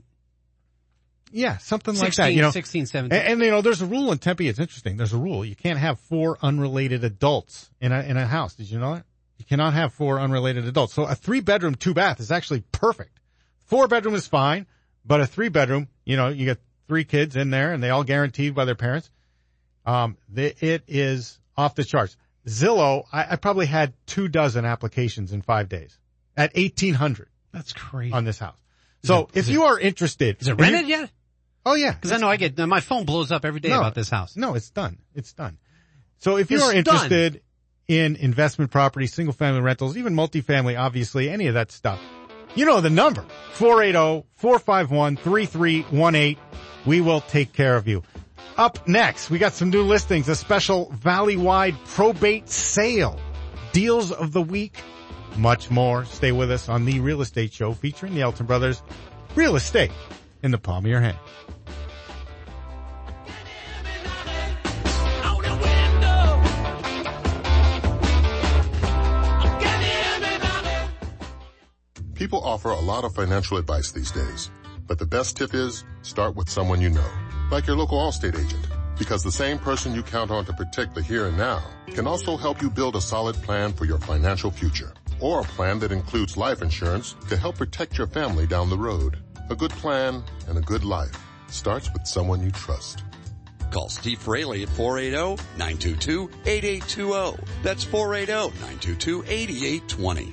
Yeah, something like sixteen, that. You know, sixteen, seventeen. And, and you know, there's a rule in Tempe. It's interesting. There's a rule. You can't have four unrelated adults in a in a house. Did you know that? You cannot have four unrelated adults. So a three bedroom, two bath is actually perfect. Four bedroom is fine, but a three bedroom, you know, you get three kids in there and they all guaranteed by their parents. Um, the, it is off the charts. Zillow, I, I probably had two dozen applications in five days at eighteen hundred. That's crazy. On this house. So it, if it, you are interested. Is it rented yet? Oh yeah. Cause I know I get, my phone blows up every day no, about this house. No, it's done. It's done. So if you It's are interested done. in investment property, single family rentals, even multifamily, obviously, any of that stuff, you know the number. four eight zero, four five one, three three one eight. We will take care of you. Up next, we got some new listings, a special valley-wide probate sale. Deals of the week, much more. Stay with us on The Real Estate Show featuring the Elton Brothers. Real estate in the palm of your hand. People offer a lot of financial advice these days, but the best tip is start with someone you know, like your local Allstate agent, because the same person you count on to protect the here and now can also help you build a solid plan for your financial future, or a plan that includes life insurance to help protect your family down the road. A good plan and a good life starts with someone you trust. Call Steve Fraley at four eight zero, nine two two, eight eight two zero. That's four eight zero, nine two two, eight eight two zero.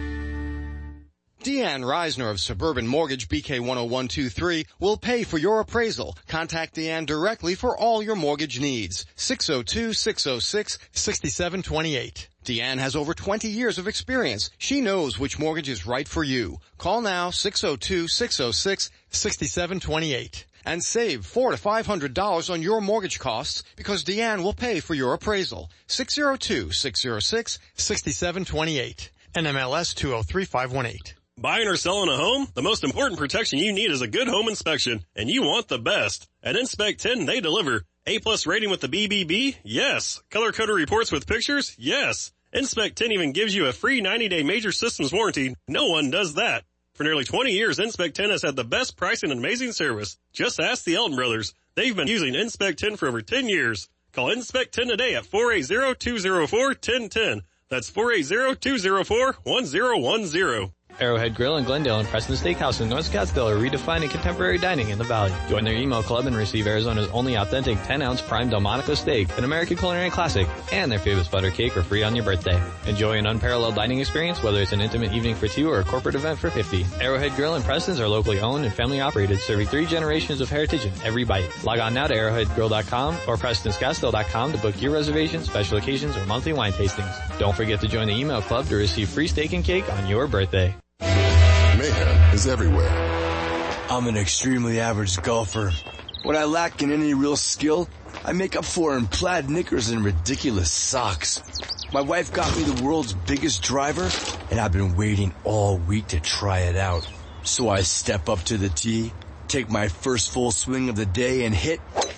Deanne Reisner of Suburban Mortgage B K one oh one two three will pay for your appraisal. Contact Deanne directly for all your mortgage needs. six oh two, six oh six, six seven two eight. Deanne has over twenty years of experience. She knows which mortgage is right for you. Call now, six oh two, six oh six, six seven two eight. And save four to five hundred dollars on your mortgage costs because Deanne will pay for your appraisal. six oh two, six oh six, six seven two eight. N M L S two oh three five one eight. Buying or selling a home? The most important protection you need is a good home inspection, and you want the best. At Inspect ten, they deliver. A-plus rating with the B B B? Yes. Color-coded reports with pictures? Yes. Inspect ten even gives you a free ninety-day major systems warranty. No one does that. For nearly twenty years, Inspect ten has had the best pricing and amazing service. Just ask the Elton Brothers. They've been using Inspect ten for over ten years. Call Inspect ten today at four eight zero, two oh four, one oh one oh. That's four eight zero, two oh four, one oh one oh. Arrowhead Grill in Glendale and Preston Steakhouse in North Scottsdale are redefining contemporary dining in the Valley. Join their email club and receive Arizona's only authentic ten ounce prime Delmonico steak, an American culinary classic, and their famous butter cake for free on your birthday. Enjoy an unparalleled dining experience, whether it's an intimate evening for two or a corporate event for fifty. Arrowhead Grill and Preston's are locally owned and family operated, serving three generations of heritage in every bite. Log on now to arrowhead grill dot com or preston scottsdale dot com to book your reservations, special occasions, or monthly wine tastings. Don't forget to join the email club to receive free steak and cake on your birthday. Mayhem is everywhere. I'm an extremely average golfer. What I lack in any real skill, I make up for in plaid knickers and ridiculous socks. My wife got me the world's biggest driver, and I've been waiting all week to try it out. So I step up to the tee, take my first full swing of the day, and hit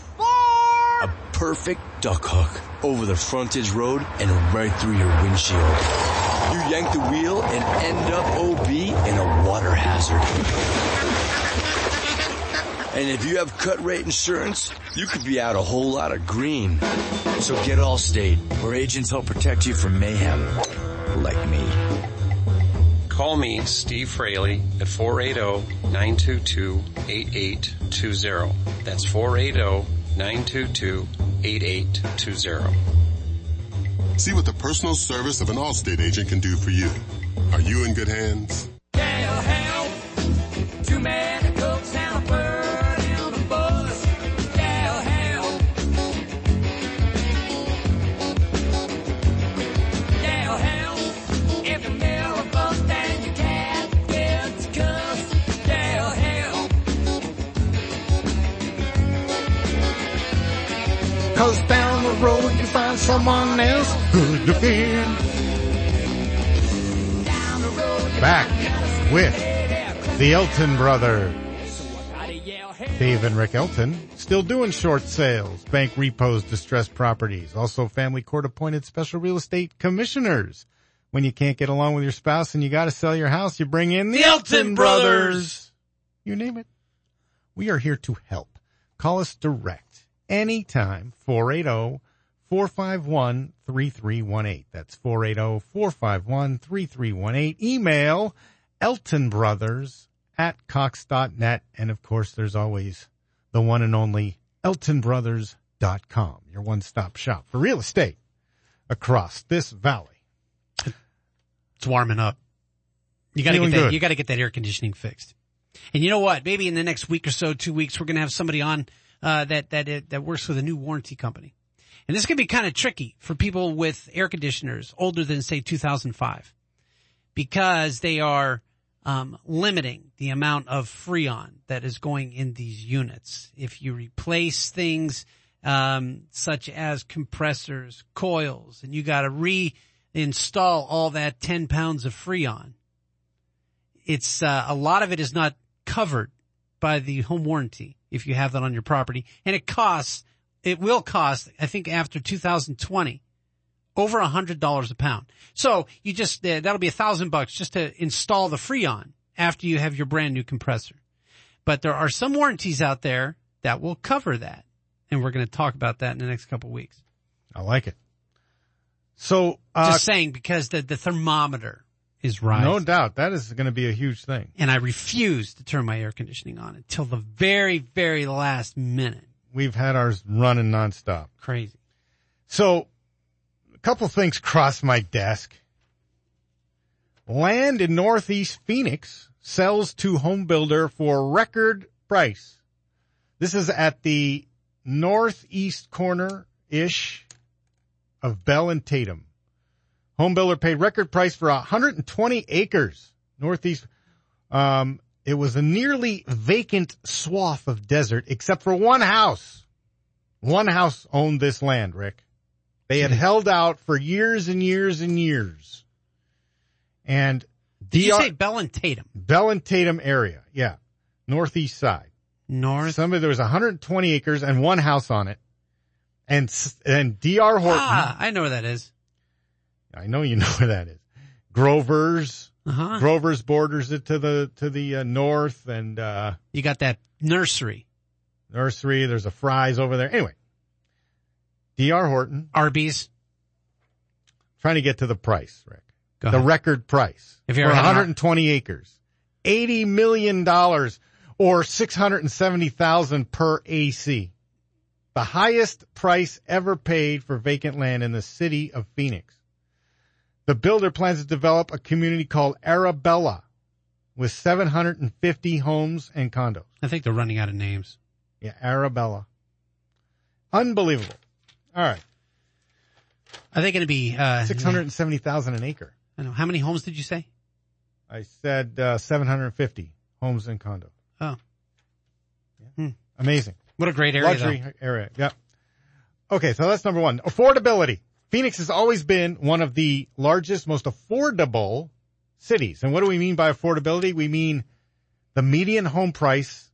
a perfect duck hook over the frontage road and right through your windshield. You yank the wheel and end up O B in a water hazard. And if you have cut rate insurance, you could be out a whole lot of green. So get Allstate, where agents help protect you from mayhem, like me. Call me, Steve Fraley, at four eight zero, nine two two, eight eight two zero. That's four eight zero, nine two two, eight eight two zero. See what the personal service of an Allstate agent can do for you. Are you in good hands? Can't help too many cooks and a bird in the bush. Can't help. Can't help if you're miracle, then you can't get cussed. Can't help. Cause down the road you find someone else good looking. Back with the Elton Brothers. Dave and Rick Elton still doing short sales, bank repos, distressed properties, also family court appointed special real estate commissioners. When you can't get along with your spouse and you got to sell your house, you bring in the, the Elton Brothers. You name it. We are here to help. Call us direct anytime, four eight zero, four five one, three three one eight. That's four eight zero, four five one, three three one eight. Email eltonbrothers at cox dot net. And of course, there's always the one and only elton brothers dot com, your one-stop shop for real estate across this valley. It's warming up. You gotta Feeling get that, good. you gotta get that air conditioning fixed. And you know what? Maybe in the next week or so, two weeks, we're gonna have somebody on, uh, that, that, that works with a new warranty company. And this can be kind of tricky for people with air conditioners older than, say, two thousand five, because they are um, limiting the amount of Freon that is going in these units. If you replace things um, such as compressors, coils, and you got to re install all that ten pounds of Freon. It's, uh, a lot of it is not covered by the home warranty if you have that on your property. And it costs, it will cost, I think after two thousand twenty, over a hundred dollars a pound. So you just, uh, that'll be a thousand bucks just to install the Freon after you have your brand new compressor. But there are some warranties out there that will cover that. And we're going to talk about that in the next couple of weeks. I like it. So, uh, just saying, because the, the thermometer is rising. No doubt. That is going to be a huge thing. And I refuse to turn my air conditioning on until the very, very last minute. We've had ours running nonstop. Crazy. So, a couple things crossed my desk. Land in Northeast Phoenix sells to home builder for record price. This is at the northeast corner-ish of Bell and Tatum. Home builder paid record price for one hundred twenty acres. Northeast, um, it was a nearly vacant swath of desert except for one house. One house owned this land, Rick. They had held out for years and years and years. And Did you say Bell and Tatum? Bell and Tatum area, yeah. Northeast side. North? Somebody, there was one hundred twenty acres and one house on it. And, and D R Horton. Ah, I know where that is. I know you know where that is. Grover's. Uh-huh. Grover's borders it to the, to the uh, north and, uh. You got that nursery. Nursery. There's a Fry's over there. Anyway. D R Horton. Arby's. Trying to get to the price, Rick. Go the ahead. record price. If you for ever one had hundred twenty acres. eighty million dollars or six hundred seventy thousand dollars per A C. The highest price ever paid for vacant land in the city of Phoenix. The builder plans to develop a community called Arabella with seven hundred fifty homes and condos. I think they're running out of names. Yeah, Arabella. Unbelievable. All right. Are they going to be, uh, six hundred seventy thousand dollars an acre. I know. How many homes did you say? I said, uh, seven hundred fifty homes and condos. Oh. Yeah. Hmm. Amazing. What a great area. Luxury though. area. Yep. Okay. So that's number one. Affordability. Phoenix has always been one of the largest, most affordable cities. And what do we mean by affordability? We mean the median home price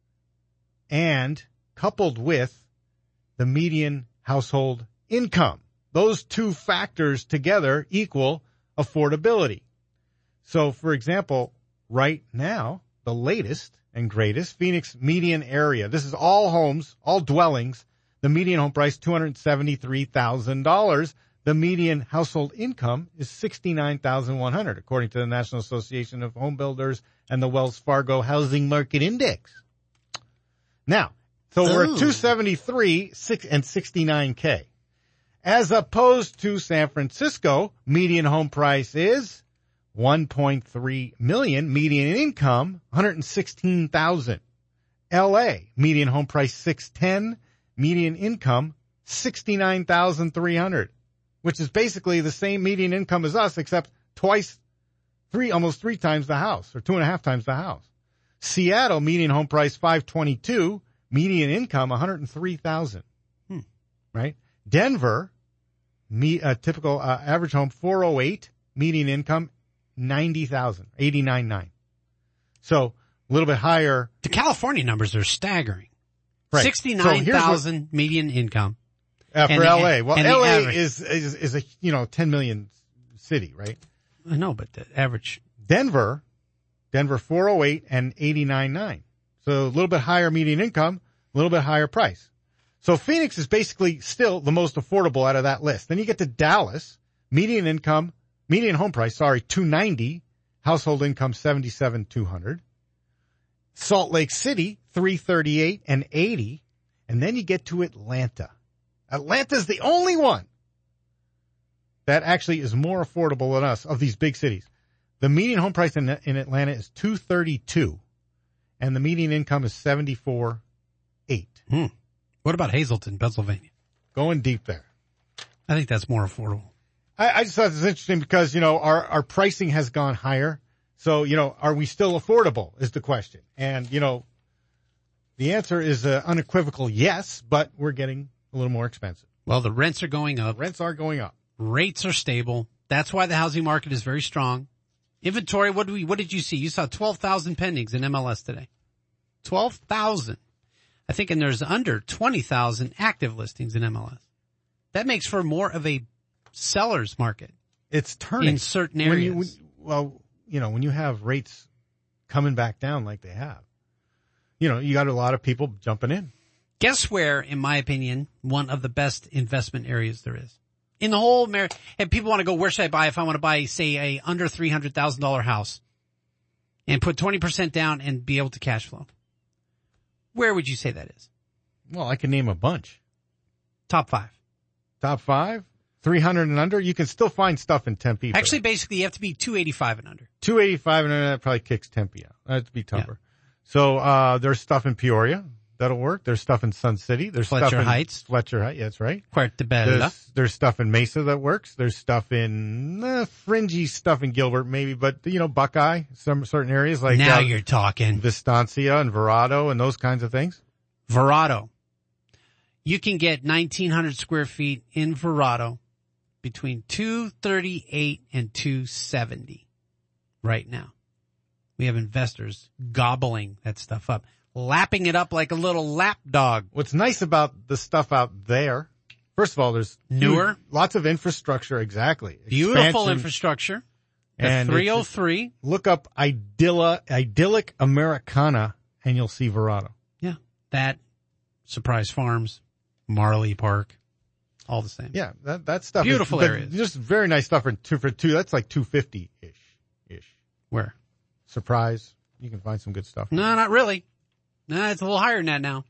and coupled with the median household income. Those two factors together equal affordability. So, for example, right now, the latest and greatest Phoenix median area. This is all homes, all dwellings. The median home price, two hundred seventy-three thousand dollars. The median household income is sixty-nine thousand one hundred dollars, according to the National Association of Home Builders and the Wells Fargo Housing Market Index. Now, so we're at two seventy-three six and sixty-nine K. As opposed to San Francisco, median home price is one point three million dollars, median income one hundred sixteen thousand dollars. L A, median home price six ten, median income sixty-nine thousand three hundred dollars, which is basically the same median income as us, except twice, three, almost three times the house, or two and a half times the house. Seattle, median home price five twenty-two, median income one hundred three thousand dollars. Hmm. Right? Denver, me, uh, typical uh, average home four oh eight, median income ninety thousand, eighty-nine nine. So a little bit higher. The California numbers are staggering. Right. sixty-nine thousand so median income. Uh, for and L A. The, well, L A is, is, is a, you know, ten million city, right? I know, but the average. Denver, Denver four oh eight and eighty-nine nine. So a little bit higher median income, a little bit higher price. So Phoenix is basically still the most affordable out of that list. Then you get to Dallas, median income, median home price, sorry, two ninety, household income seventy-seven two hundred. Salt Lake City, three thirty-eight and eighty. And then you get to Atlanta. Atlanta's the only one that actually is more affordable than us of these big cities. The median home price in, in Atlanta is two thirty-two and the median income is seventy-four eight. Hmm. What about Hazleton, Pennsylvania? Going deep there. I think that's more affordable. I, I just thought it was interesting because, you know, our, our pricing has gone higher. So, you know, are we still affordable is the question. And, you know, the answer is uh, unequivocal yes, but we're getting a little more expensive. Well, the rents are going up. Rents are going up. Rates are stable. That's why the housing market is very strong. Inventory, what do we, what did you see? You saw twelve thousand pendings in M L S today. twelve thousand. I think, and there's under twenty thousand active listings in M L S. That makes for more of a seller's market. It's turning. In certain areas. When you, when, well, you know, when you have rates coming back down like they have, you know, you got a lot of people jumping in. Guess where, in my opinion, one of the best investment areas there is? In the whole America, and people want to go, where should I buy if I want to buy, say, a under three hundred thousand dollars house and put twenty percent down and be able to cash flow? Where would you say that is? Well, I can name a bunch. Top five. Top five? three hundred and under? You can still find stuff in Tempe. Actually, basically, you have to be two eighty-five and under. two eighty-five and under, that probably kicks Tempe out. That'd be tougher. Yeah. So, uh, there's stuff in Peoria. That'll work. There's stuff in Sun City. There's Fletcher stuff in Heights. Fletcher Heights. Yeah, that's right. Puerto Bella. There's, there's stuff in Mesa that works. There's stuff in, uh, fringy stuff in Gilbert maybe, but, you know, Buckeye, some certain areas like, now uh, you're talking. Vistancia and Verado and those kinds of things. Verado. You can get nineteen hundred square feet in Verado between two thirty-eight and two seventy right now. We have investors gobbling that stuff up, lapping it up like a little lap dog. What's nice about the stuff out there, first of all, there's newer, huge, lots of infrastructure. Exactly. Beautiful Expansion. Infrastructure. And three oh three. Look up Idilla, Idyllic Americana and you'll see Verado. Yeah. That, Surprise Farms, Marley Park, all the same. Yeah. That, that stuff Beautiful is, areas. Just very nice stuff for two, for two. That's like two fifty-ish. Ish. Where? Surprise. You can find some good stuff. No, not really. No, it's a little higher than that now.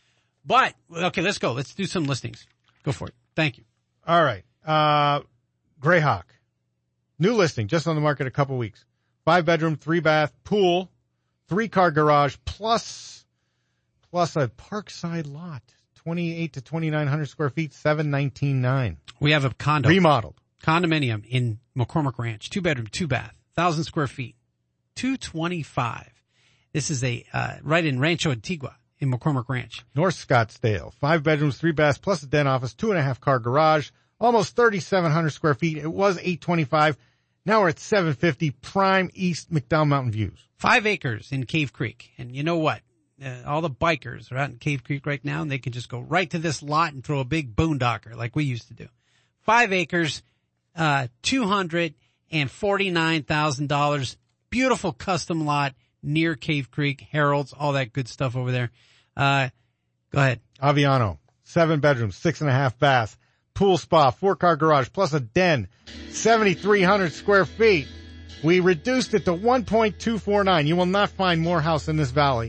But, okay, let's go. Let's do some listings. Go for it. Thank you. All right. Uh, Greyhawk. New listing, just on the market a couple weeks. Five bedroom, three bath, pool, three car garage, plus, plus a parkside lot. twenty-eight to twenty-nine hundred square feet, seven nineteen nine. We have a condo. Remodeled. Condominium in McCormick Ranch. Two bedroom, two bath, thousand square feet. two twenty-five. This is a, uh, right in Rancho Antigua in McCormick Ranch. North Scottsdale. Five bedrooms, three baths, plus a den office, two and a half car garage, almost thirty-seven hundred square feet. It was eight twenty-five. Now we're at seven fifty. Prime East McDowell Mountain views. Five acres in Cave Creek. And you know what? Uh, all the bikers are out in Cave Creek right now and they can just go right to this lot and throw a big boondocker like we used to do. Five acres, uh, two hundred forty-nine thousand dollars. Beautiful custom lot near Cave Creek, Harold's, all that good stuff over there. Uh, go ahead. Aviano, seven bedrooms, six and a half baths, pool spa, four car garage, plus a den, seventy-three hundred square feet. We reduced it to one point two four nine. You will not find more house in this valley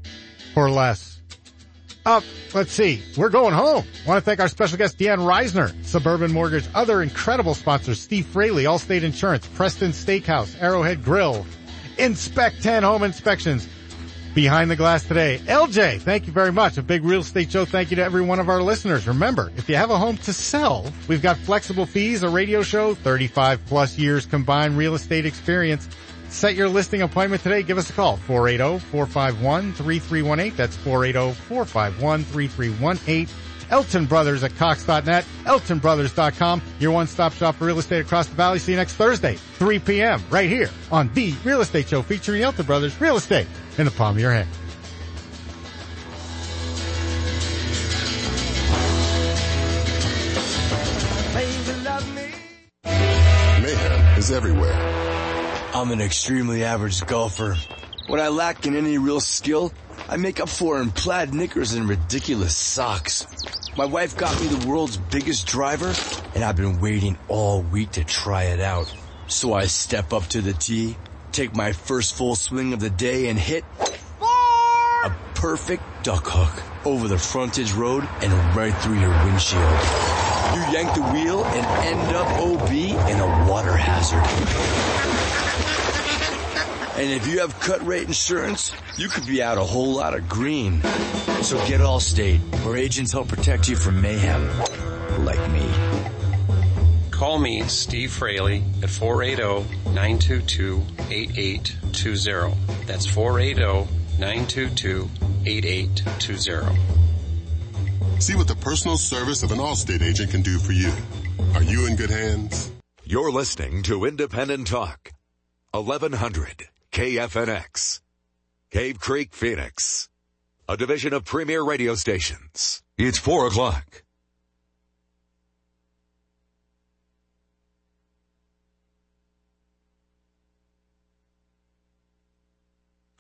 for less. Up, let's see. We're going home. Want to thank our special guest, Deanne Reisner, Suburban Mortgage, other incredible sponsors, Steve Fraley, Allstate Insurance, Preston Steakhouse, Arrowhead Grill, Inspect ten Home Inspections. Behind the Glass today, L J, thank you very much. A big real estate show. Thank you to every one of our listeners. Remember, if you have a home to sell, we've got flexible fees, a radio show, thirty-five plus years combined real estate experience. Set your listing appointment today. Give us a call, four eight zero, four five one, three three one eight. That's four eight zero, four five one, three three one eight. Elton Brothers at Cox dot net, elton brothers dot com, your one-stop shop for real estate across the valley. See you next Thursday, three p.m., right here on The Real Estate Show featuring Elton Brothers Real Estate in the palm of your hand. Mayhem is everywhere. I'm an extremely average golfer. What I lack in any real skill, I make up for in plaid knickers and ridiculous socks. My wife got me the world's biggest driver, and I've been waiting all week to try it out. So I step up to the tee, take my first full swing of the day, and hit a perfect duck hook over the frontage road and right through your windshield. You yank the wheel and end up O B in a water hazard. And if you have cut rate insurance, you could be out a whole lot of green. So get Allstate, where agents help protect you from mayhem, like me. Call me, Steve Fraley, at four eight zero, nine two two, eight eight two zero. That's four eight zero, nine two two, eight eight two zero. See what the personal service of an Allstate agent can do for you. Are you in good hands? You're listening to Independent Talk. eleven hundred K F N X. Cave Creek, Phoenix. A division of Premier Radio Stations. It's four o'clock.